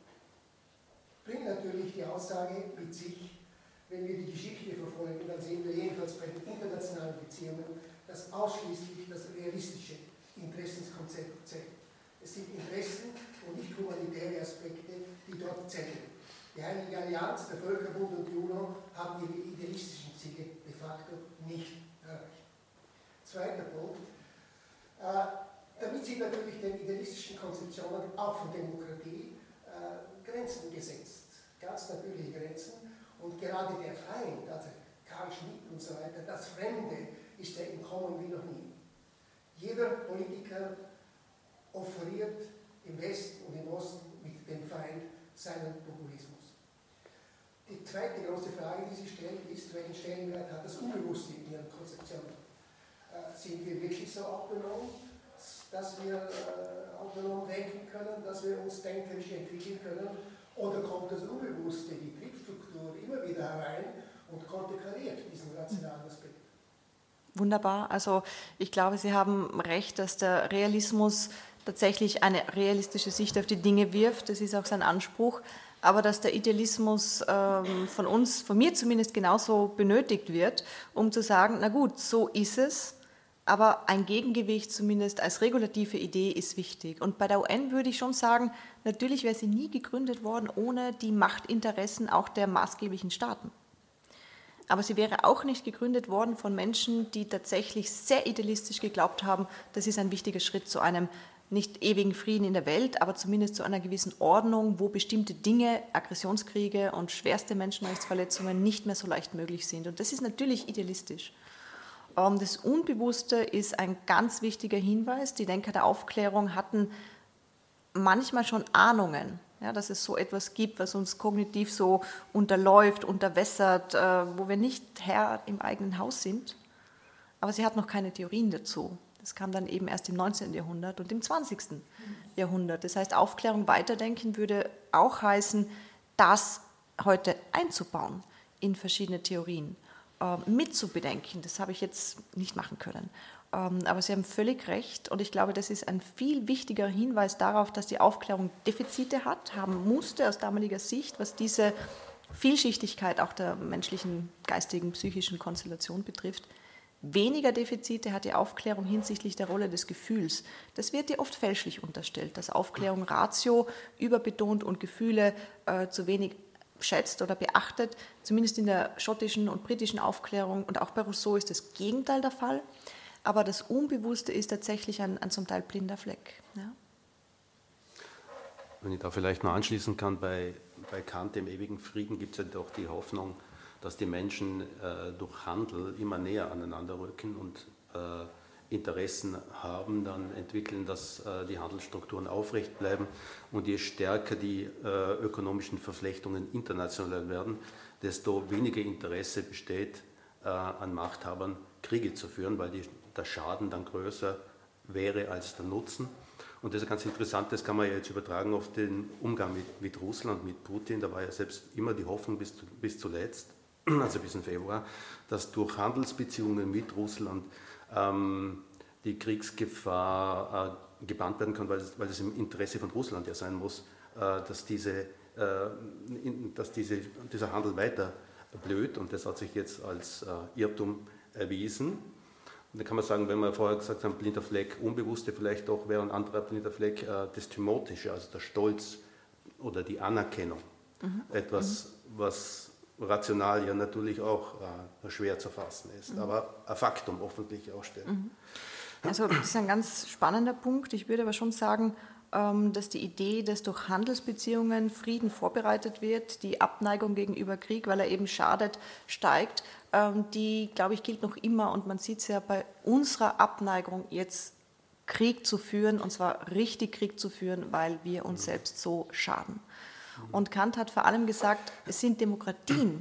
bringt natürlich die Aussage mit sich, wenn wir die Geschichte verfolgen, dann sehen wir jedenfalls bei den internationalen Beziehungen, dass ausschließlich das realistische Interessenskonzept zählt. Es sind Interessen und nicht humanitäre Aspekte, die dort zählen. Die Heilige Allianz, der Völkerbund und die UNO haben ihre idealistischen Ziele de facto nicht erreicht. Zweiter Punkt. Äh, damit sind natürlich den idealistischen Konzeptionen auch von Demokratie äh, Grenzen gesetzt. Ganz natürliche Grenzen. Und gerade der Feind, also Karl Schmitt und so weiter, das Fremde, ist ja im Kommen wie noch nie. Jeder Politiker offeriert im Westen und im Osten mit dem Feind seinen Populismus. Die zweite große Frage, die Sie stellen, ist, welchen Stellenwert hat das Unbewusste in Ihren Konzeptionen? Äh, sind wir wirklich so autonom, dass wir äh, autonom denken können, dass wir uns denkerisch entwickeln können? Oder kommt das Unbewusste, die Triebstruktur, immer wieder herein und konterkariert diesen rationalen Aspekt? Wunderbar. Also ich glaube, Sie haben recht, dass der Realismus tatsächlich eine realistische Sicht auf die Dinge wirft. Das ist auch sein Anspruch. Aber dass der Idealismus ähm, von uns, von mir zumindest genauso benötigt wird, um zu sagen, na gut, so ist es, aber ein Gegengewicht zumindest als regulative Idee ist wichtig. Und bei der U N würde ich schon sagen, natürlich wäre sie nie gegründet worden ohne die Machtinteressen auch der maßgeblichen Staaten. Aber sie wäre auch nicht gegründet worden von Menschen, die tatsächlich sehr idealistisch geglaubt haben, das ist ein wichtiger Schritt zu einem nicht ewigen Frieden in der Welt, aber zumindest zu einer gewissen Ordnung, wo bestimmte Dinge, Aggressionskriege und schwerste Menschenrechtsverletzungen nicht mehr so leicht möglich sind. Und das ist natürlich idealistisch. Das Unbewusste ist ein ganz wichtiger Hinweis. Die Denker der Aufklärung hatten manchmal schon Ahnungen, ja, dass es so etwas gibt, was uns kognitiv so unterläuft, unterwässert, wo wir nicht Herr im eigenen Haus sind. Aber sie hatten noch keine Theorien dazu. Das kam dann eben erst im neunzehnten Jahrhundert und im zwanzigsten Jahrhundert. Das heißt, Aufklärung weiterdenken würde auch heißen, das heute einzubauen in verschiedene Theorien, äh, mitzubedenken. Das habe ich jetzt nicht machen können. Ähm, aber Sie haben völlig recht und ich glaube, das ist ein viel wichtiger Hinweis darauf, dass die Aufklärung Defizite hat, haben musste aus damaliger Sicht, was diese Vielschichtigkeit auch der menschlichen, geistigen, psychischen Konstellation betrifft. Weniger Defizite hat die Aufklärung hinsichtlich der Rolle des Gefühls. Das wird ihr oft fälschlich unterstellt, dass Aufklärung Ratio überbetont und Gefühle äh, zu wenig schätzt oder beachtet. Zumindest in der schottischen und britischen Aufklärung und auch bei Rousseau ist das Gegenteil der Fall. Aber das Unbewusste ist tatsächlich ein, ein zum Teil blinder Fleck. Ja? Wenn ich da vielleicht noch anschließen kann, bei, bei Kant, dem ewigen Frieden, gibt es ja doch die Hoffnung, dass die Menschen äh, durch Handel immer näher aneinander rücken und äh, Interessen haben, dann entwickeln, dass äh, die Handelsstrukturen aufrecht bleiben. Und je stärker die äh, ökonomischen Verflechtungen international werden, desto weniger Interesse besteht äh, an Machthabern, Kriege zu führen, weil die, der Schaden dann größer wäre als der Nutzen. Und das ist ganz interessant, das kann man ja jetzt übertragen auf den Umgang mit, mit Russland, mit Putin. Da war ja selbst immer die Hoffnung bis, bis zuletzt, also bis im Februar, dass durch Handelsbeziehungen mit Russland ähm, die Kriegsgefahr äh, gebannt werden kann, weil es, weil es im Interesse von Russland ja sein muss, äh, dass, diese, äh, in, dass diese, dieser Handel weiter blüht. Und das hat sich jetzt als äh, Irrtum erwiesen. Und da kann man sagen, wenn wir vorher gesagt haben, blinder Fleck, Unbewusste, vielleicht auch wäre ein anderer blinder Fleck äh, das Thymotische, also der Stolz oder die Anerkennung. Mhm. Etwas, mhm. was rational ja natürlich auch äh, schwer zu fassen ist, mhm. aber ein Faktum offensichtlich auch stellt. Mhm. Also das ist ein ganz spannender Punkt. Ich würde aber schon sagen, ähm, dass die Idee, dass durch Handelsbeziehungen Frieden vorbereitet wird, die Abneigung gegenüber Krieg, weil er eben schadet, steigt, ähm, die, glaube ich, gilt noch immer. Und man sieht es ja bei unserer Abneigung jetzt, Krieg zu führen, und zwar richtig Krieg zu führen, weil wir uns selbst so schaden. Und Kant hat vor allem gesagt, es sind Demokratien,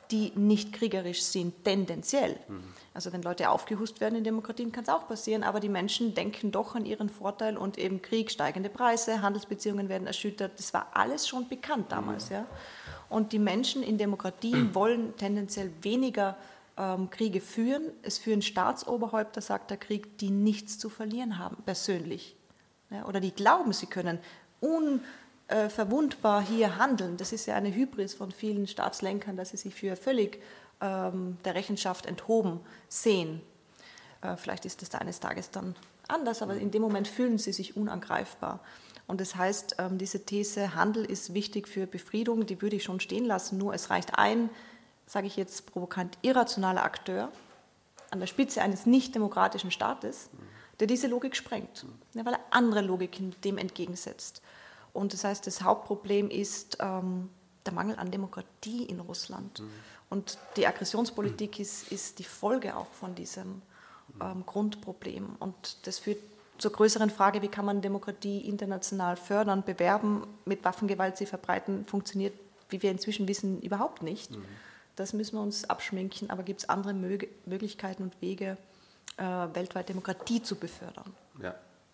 die nicht kriegerisch sind, tendenziell. Mhm. Also wenn Leute aufgehust werden in Demokratien, kann es auch passieren, aber die Menschen denken doch an ihren Vorteil und eben Krieg, steigende Preise, Handelsbeziehungen werden erschüttert. Das war alles schon bekannt damals. Mhm. Ja? Und die Menschen in Demokratien wollen tendenziell weniger ähm, Kriege führen. Es führen Staatsoberhäupter, sagt der Krieg, die nichts zu verlieren haben, persönlich. Ja? Oder die glauben, sie können un Äh, verwundbar hier handeln. Das ist ja eine Hybris von vielen Staatslenkern, dass sie sich für völlig ähm, der Rechenschaft enthoben sehen. Äh, vielleicht ist das eines Tages dann anders, aber in dem Moment fühlen sie sich unangreifbar. Und das heißt, ähm, diese These, Handel ist wichtig für Befriedung, die würde ich schon stehen lassen, nur es reicht ein, sage ich jetzt provokant, irrationaler Akteur an der Spitze eines nicht-demokratischen Staates, der diese Logik sprengt, ja, weil er andere Logiken dem entgegensetzt. Und das heißt, das Hauptproblem ist ähm, der Mangel an Demokratie in Russland. Mhm. Und die Aggressionspolitik mhm. ist, ist die Folge auch von diesem ähm, Grundproblem. Und das führt zur größeren Frage, wie kann man Demokratie international fördern, bewerben, mit Waffengewalt sie verbreiten, funktioniert, wie wir inzwischen wissen, überhaupt nicht. Mhm. Das müssen wir uns abschminken, aber gibt es andere Mög- Möglichkeiten und Wege, äh, weltweit Demokratie zu befördern? Ja.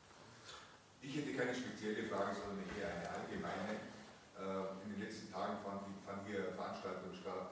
Ich hätte keine spezielle Frage, sondern eher eine allgemeine. In den letzten Tagen fand, fand hier Veranstaltungen statt,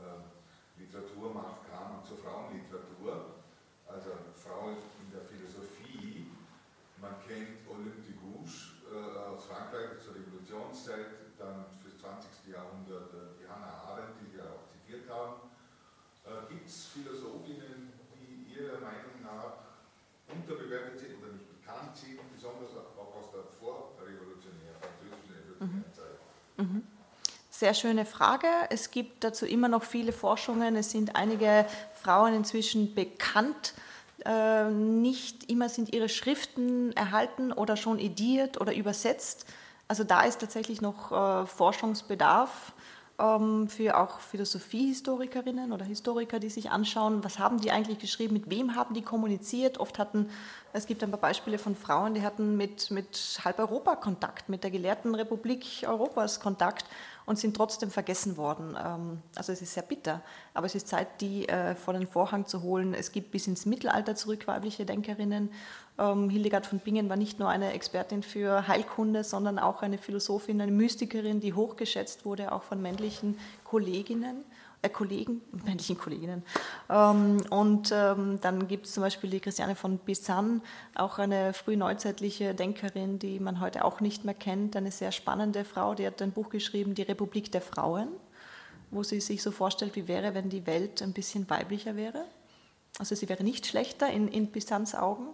Literaturmarkt kam zur Frauenliteratur, also Frauen in der Philosophie. Man kennt Olympe de Gouges aus Frankreich zur Revolutionszeit, dann fürs zwanzigste Jahrhundert die Hannah Arendt, die wir auch zitiert haben. Gibt es Philosophinnen, die Ihrer Meinung nach unterbewertet sind oder nicht bekannt sind, besonders auch aus der vorrevolutionären, französischen Revolutionärzeit? Mhm. Sehr schöne Frage. Es gibt dazu immer noch viele Forschungen. Es sind einige Frauen inzwischen bekannt. Äh, nicht immer sind ihre Schriften erhalten oder schon ediert oder übersetzt. Also da ist tatsächlich noch äh, Forschungsbedarf ähm, für auch Philosophiehistorikerinnen oder Historiker, die sich anschauen, was haben die eigentlich geschrieben, mit wem haben die kommuniziert. Oft hatten, es gibt ein paar Beispiele von Frauen, die hatten mit, mit halb Europa Kontakt, mit der gelehrten Republik Europas Kontakt und sind trotzdem vergessen worden. Also es ist sehr bitter, aber es ist Zeit, die vor den Vorhang zu holen. Es gibt bis ins Mittelalter zurück weibliche Denkerinnen. Hildegard von Bingen war nicht nur eine Expertin für Heilkunde, sondern auch eine Philosophin, eine Mystikerin, die hochgeschätzt wurde, auch von männlichen Kolleginnen. Äh, Kollegen, männlichen Kolleginnen. Ähm, und ähm, dann gibt es zum Beispiel die Christiane von Pisan, auch eine frühneuzeitliche Denkerin, die man heute auch nicht mehr kennt, eine sehr spannende Frau, die hat ein Buch geschrieben, Die Republik der Frauen, wo sie sich so vorstellt, wie wäre, wenn die Welt ein bisschen weiblicher wäre. Also sie wäre nicht schlechter in, in Pisans Augen.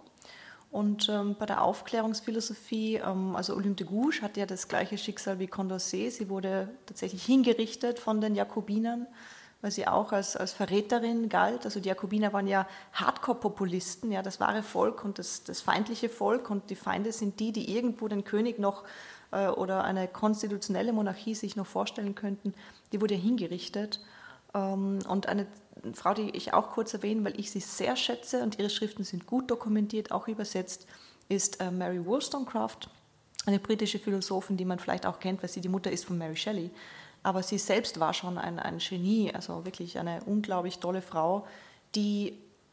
Und ähm, bei der Aufklärungsphilosophie, ähm, also Olympe de Gouges hatte ja das gleiche Schicksal wie Condorcet. Sie wurde tatsächlich hingerichtet von den Jakobinern, weil sie auch als, als Verräterin galt. Also die Jakobiner waren ja Hardcore-Populisten, ja, das wahre Volk und das, das feindliche Volk. Und die Feinde sind die, die irgendwo den König noch äh, oder eine konstitutionelle Monarchie sich noch vorstellen könnten. Die wurde hingerichtet. Ähm, und eine Frau, die ich auch kurz erwähne, weil ich sie sehr schätze und ihre Schriften sind gut dokumentiert, auch übersetzt, ist äh, Mary Wollstonecraft, eine britische Philosophin, die man vielleicht auch kennt, weil sie die Mutter ist von Mary Shelley. Aber sie selbst war schon ein, ein Genie, also wirklich eine unglaublich tolle Frau, die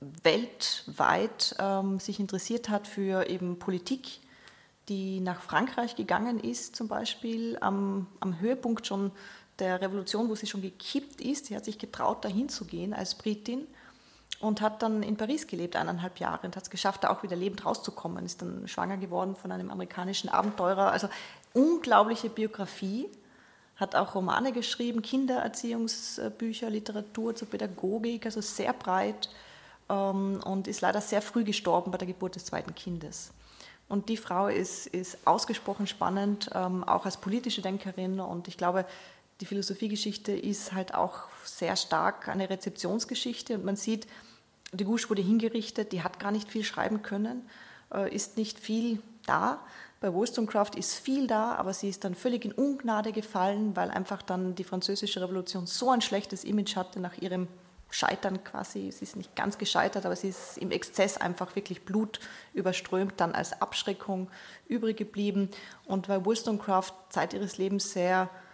weltweit ähm, sich interessiert hat für eben Politik, die nach Frankreich gegangen ist, zum Beispiel am, am Höhepunkt schon der Revolution, wo sie schon gekippt ist. Sie hat sich getraut, dahin zu gehen als Britin und hat dann in Paris gelebt, eineinhalb Jahre, und hat es geschafft, da auch wieder lebend rauszukommen. Ist dann schwanger geworden von einem amerikanischen Abenteurer. Also unglaubliche Biografie. Hat auch Romane geschrieben, Kindererziehungsbücher, Literatur zur Pädagogik, also sehr breit, ähm, und ist leider sehr früh gestorben bei der Geburt des zweiten Kindes. Und die Frau ist, ist ausgesprochen spannend, ähm, auch als politische Denkerin, und ich glaube, die Philosophiegeschichte ist halt auch sehr stark eine Rezeptionsgeschichte, und man sieht, de Gouges wurde hingerichtet, die hat gar nicht viel schreiben können, äh, ist nicht viel da. Bei Wollstonecraft ist viel da, aber sie ist dann völlig in Ungnade gefallen, weil einfach dann die französische Revolution so ein schlechtes Image hatte nach ihrem Scheitern quasi. Sie ist nicht ganz gescheitert, aber sie ist im Exzess einfach wirklich blutüberströmt, dann als Abschreckung übrig geblieben. Und weil Wollstonecraft Zeit ihres Lebens sehr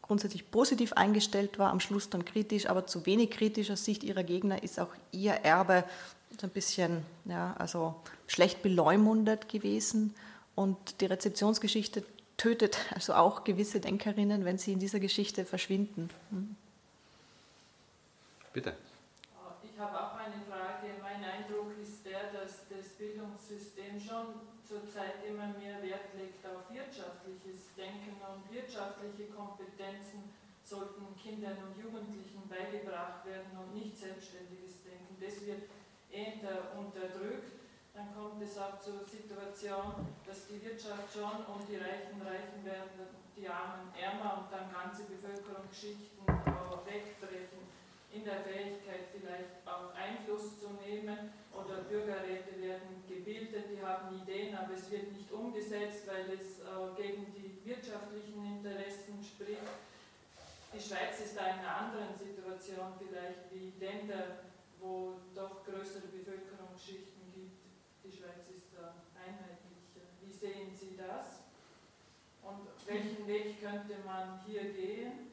grundsätzlich positiv eingestellt war, am Schluss dann kritisch, aber zu wenig kritisch aus Sicht ihrer Gegner ist auch ihr Erbe so ein bisschen ja, also schlecht beleumundet gewesen. Und die Rezeptionsgeschichte tötet also auch gewisse Denkerinnen, wenn sie in dieser Geschichte verschwinden. Hm. Bitte. Ich habe auch eine Frage. Mein Eindruck ist der, dass das Bildungssystem schon zurzeit immer mehr Wert legt auf wirtschaftliches Denken und wirtschaftliche Kompetenzen sollten Kindern und Jugendlichen beigebracht werden und nicht selbstständiges Denken. Das wird eher unterdrückt. Dann kommt es auch zur Situation, dass die Wirtschaft schon und die Reichen reichen werden, die Armen ärmer und dann ganze Bevölkerungsschichten wegbrechen. In der Fähigkeit vielleicht auch Einfluss zu nehmen oder Bürgerräte werden gebildet, die haben Ideen, aber es wird nicht umgesetzt, weil es äh, gegen die wirtschaftlichen Interessen spricht. Die Schweiz ist da in einer anderen Situation vielleicht wie Länder, wo doch größere Bevölkerungsschichten gibt. Die Schweiz ist da einheitlicher. Wie sehen Sie das? Und welchen Weg könnte man hier gehen?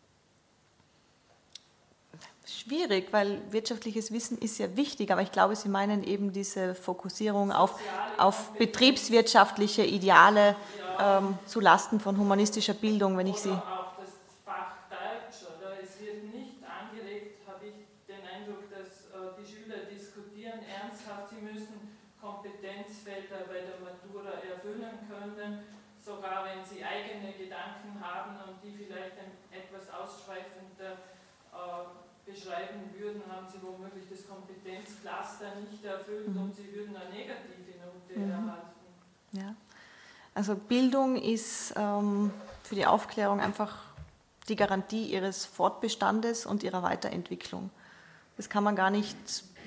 Schwierig, weil wirtschaftliches Wissen ist ja wichtig, aber ich glaube, Sie meinen eben diese Fokussierung auf, auf betriebswirtschaftliche Ideale ja. ähm, zu Lasten von humanistischer Bildung, wenn ich Oder Sie... auch das Fach Deutsch, oder? Es wird nicht angeregt, habe ich den Eindruck, dass äh, die Schüler diskutieren ernsthaft, sie müssen Kompetenzfelder bei der Matura erfüllen können, sogar wenn sie eigene Gedanken haben und die vielleicht etwas ausschweifender äh, beschreiben würden, haben sie womöglich das Kompetenzcluster nicht erfüllt mhm. und sie würden eine negative Note mhm. erhalten. Ja. Also Bildung ist ähm, für die Aufklärung einfach die Garantie ihres Fortbestandes und ihrer Weiterentwicklung. Das kann man gar nicht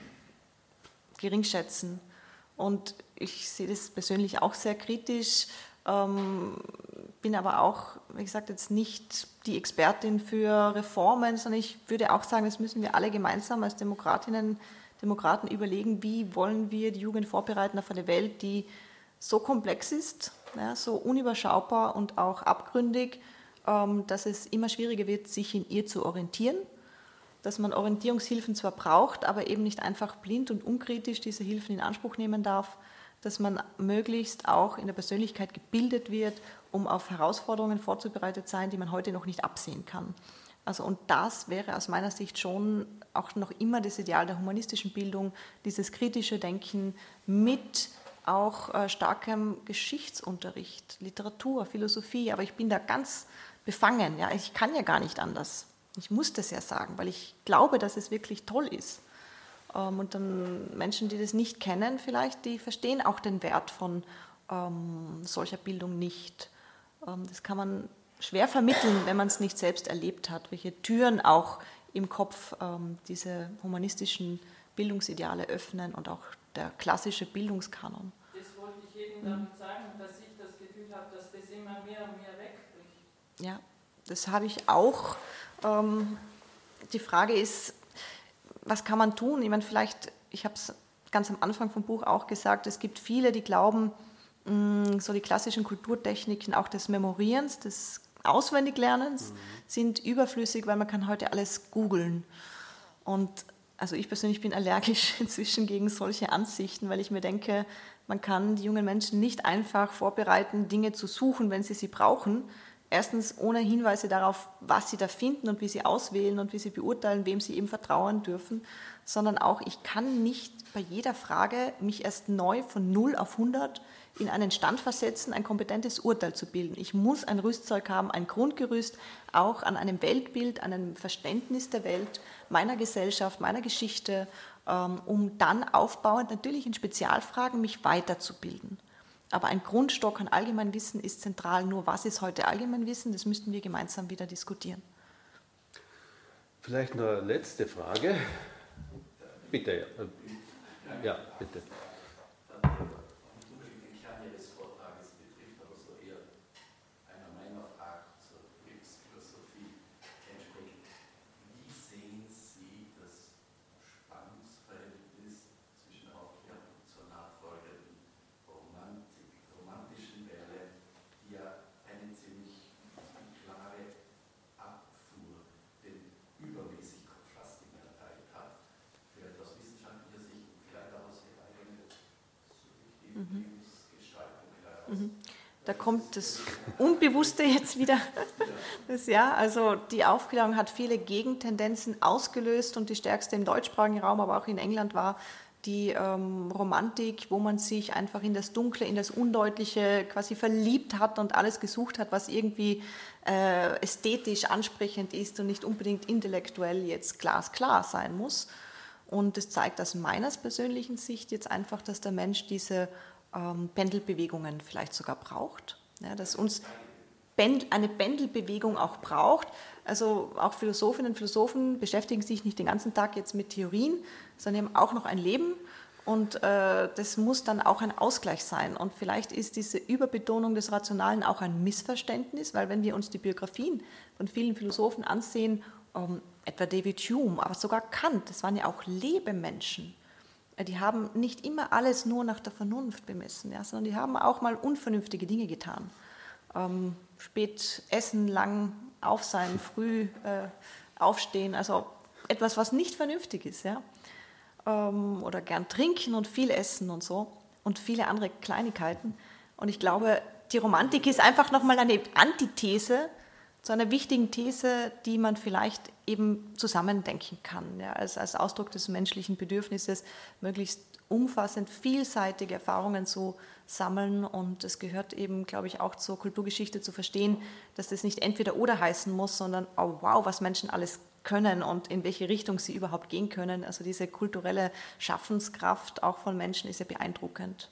geringschätzen. Und ich sehe das persönlich auch sehr kritisch, ähm, bin aber auch, wie gesagt, jetzt nicht die Expertin für Reformen, sondern ich würde auch sagen, das müssen wir alle gemeinsam als Demokratinnen, Demokraten überlegen, wie wollen wir die Jugend vorbereiten auf eine Welt, die so komplex ist, ja, so unüberschaubar und auch abgründig, ähm, dass es immer schwieriger wird, sich in ihr zu orientieren, dass man Orientierungshilfen zwar braucht, aber eben nicht einfach blind und unkritisch diese Hilfen in Anspruch nehmen darf, dass man möglichst auch in der Persönlichkeit gebildet wird, um auf Herausforderungen vorzubereitet sein, die man heute noch nicht absehen kann. Also, und das wäre aus meiner Sicht schon auch noch immer das Ideal der humanistischen Bildung, dieses kritische Denken mit auch äh, starkem Geschichtsunterricht, Literatur, Philosophie, aber ich bin da ganz befangen, ja, ich kann ja gar nicht anders. Ich muss das ja sagen, weil ich glaube, dass es wirklich toll ist. Und dann Menschen, die das nicht kennen, vielleicht, die verstehen auch den Wert von ähm, solcher Bildung nicht. Ähm, das kann man schwer vermitteln, wenn man es nicht selbst erlebt hat, welche Türen auch im Kopf ähm, diese humanistischen Bildungsideale öffnen und auch der klassische Bildungskanon. Das wollte ich eben damit sagen, dass ich das Gefühl habe, dass das immer mehr und mehr wegbricht. Ja, das habe ich auch. Ähm, die Frage ist, was kann man tun? Ich meine, vielleicht, ich habe es ganz am Anfang vom Buch auch gesagt, es gibt viele, die glauben, so die klassischen Kulturtechniken auch des Memorierens, des Auswendiglernens mhm. sind überflüssig, weil man kann heute alles googeln. Und also ich persönlich bin allergisch inzwischen gegen solche Ansichten, weil ich mir denke, man kann die jungen Menschen nicht einfach vorbereiten, Dinge zu suchen, wenn sie sie brauchen. Erstens ohne Hinweise darauf, was sie da finden und wie sie auswählen und wie sie beurteilen, wem sie eben vertrauen dürfen, sondern auch, ich kann nicht bei jeder Frage mich erst neu von null auf hundert in einen Stand versetzen, ein kompetentes Urteil zu bilden. Ich muss ein Rüstzeug haben, ein Grundgerüst, auch an einem Weltbild, an einem Verständnis der Welt, meiner Gesellschaft, meiner Geschichte, um dann aufbauend natürlich in Spezialfragen mich weiterzubilden. Aber ein Grundstock an Allgemeinwissen ist zentral. Nur was ist heute Allgemeinwissen? Das müssten wir gemeinsam wieder diskutieren. Vielleicht noch eine letzte Frage. Bitte, ja, ja bitte. Den Kern Ihres Vortrages betrifft aber so eher einer meiner Fragen zur Betriebsphilosophie entspricht. Wie sehen Sie das Spannungsverhältnis zwischen Aufklärung und zur nachfolgenden Romantik, romantischen Welle, die ja eine ziemlich klare Lebensgestaltung heraus. Mhm. Da kommt das Unbewusste jetzt wieder. Das, ja, also die Aufklärung hat viele Gegentendenzen ausgelöst und die stärkste im deutschsprachigen Raum, aber auch in England war die ähm, Romantik, wo man sich einfach in das Dunkle, in das Undeutliche quasi verliebt hat und alles gesucht hat, was irgendwie äh, ästhetisch ansprechend ist und nicht unbedingt intellektuell jetzt glasklar sein muss. Und es zeigt aus meiner persönlichen Sicht jetzt einfach, dass der Mensch diese ähm, Pendelbewegungen vielleicht sogar braucht, ja, dass uns Pendel, eine Pendelbewegung auch braucht. Also auch Philosophinnen und Philosophen beschäftigen sich nicht den ganzen Tag jetzt mit Theorien, sondern haben auch noch ein Leben und äh, das muss dann auch ein Ausgleich sein. Und vielleicht ist diese Überbetonung des Rationalen auch ein Missverständnis, weil wenn wir uns die Biografien von vielen Philosophen ansehen, ähm, etwa David Hume, aber sogar Kant, das waren ja auch Lebemenschen. Die haben nicht immer alles nur nach der Vernunft bemessen, ja, sondern die haben auch mal unvernünftige Dinge getan. Ähm, spät essen, lang auf sein, früh äh, aufstehen, also etwas, was nicht vernünftig ist, ja. Ähm, oder gern trinken und viel essen und so und viele andere Kleinigkeiten. Und ich glaube, die Romantik ist einfach nochmal eine Antithese zu einer wichtigen These, die man vielleicht eben zusammendenken kann, ja, als, als Ausdruck des menschlichen Bedürfnisses, möglichst umfassend vielseitige Erfahrungen zu sammeln. Und es gehört eben, glaube ich, auch zur Kulturgeschichte zu verstehen, dass das nicht entweder oder heißen muss, sondern oh wow, was Menschen alles können und in welche Richtung sie überhaupt gehen können. Also diese kulturelle Schaffenskraft auch von Menschen ist ja beeindruckend.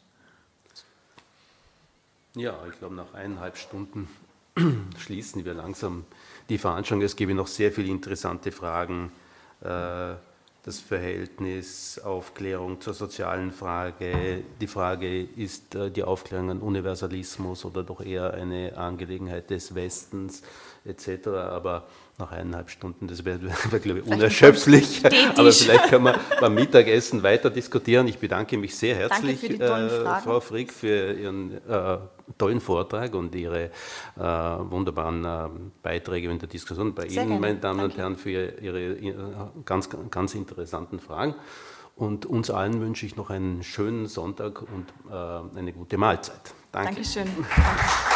Ja, ich glaube, nach eineinhalb Stunden schließen wir langsam die Veranstaltung. Es gäbe noch sehr viele interessante Fragen. Äh, das Verhältnis Aufklärung zur sozialen Frage. Die Frage, ist äh, die Aufklärung ein Universalismus oder doch eher eine Angelegenheit des Westens et cetera. Aber nach eineinhalb Stunden, das wäre, wär, glaube ich, unerschöpflich. Aber vielleicht können wir beim Mittagessen weiter diskutieren. Ich bedanke mich sehr herzlich, äh, Frau Frick, für Ihren äh, tollen Vortrag und Ihre äh, wunderbaren äh, Beiträge in der Diskussion. Bei sehr Ihnen, gerne. Meine Damen Danke. und Herren, für Ihre, Ihre ganz, ganz interessanten Fragen. Und uns allen wünsche ich noch einen schönen Sonntag und äh, eine gute Mahlzeit. Danke. Dankeschön. Danke.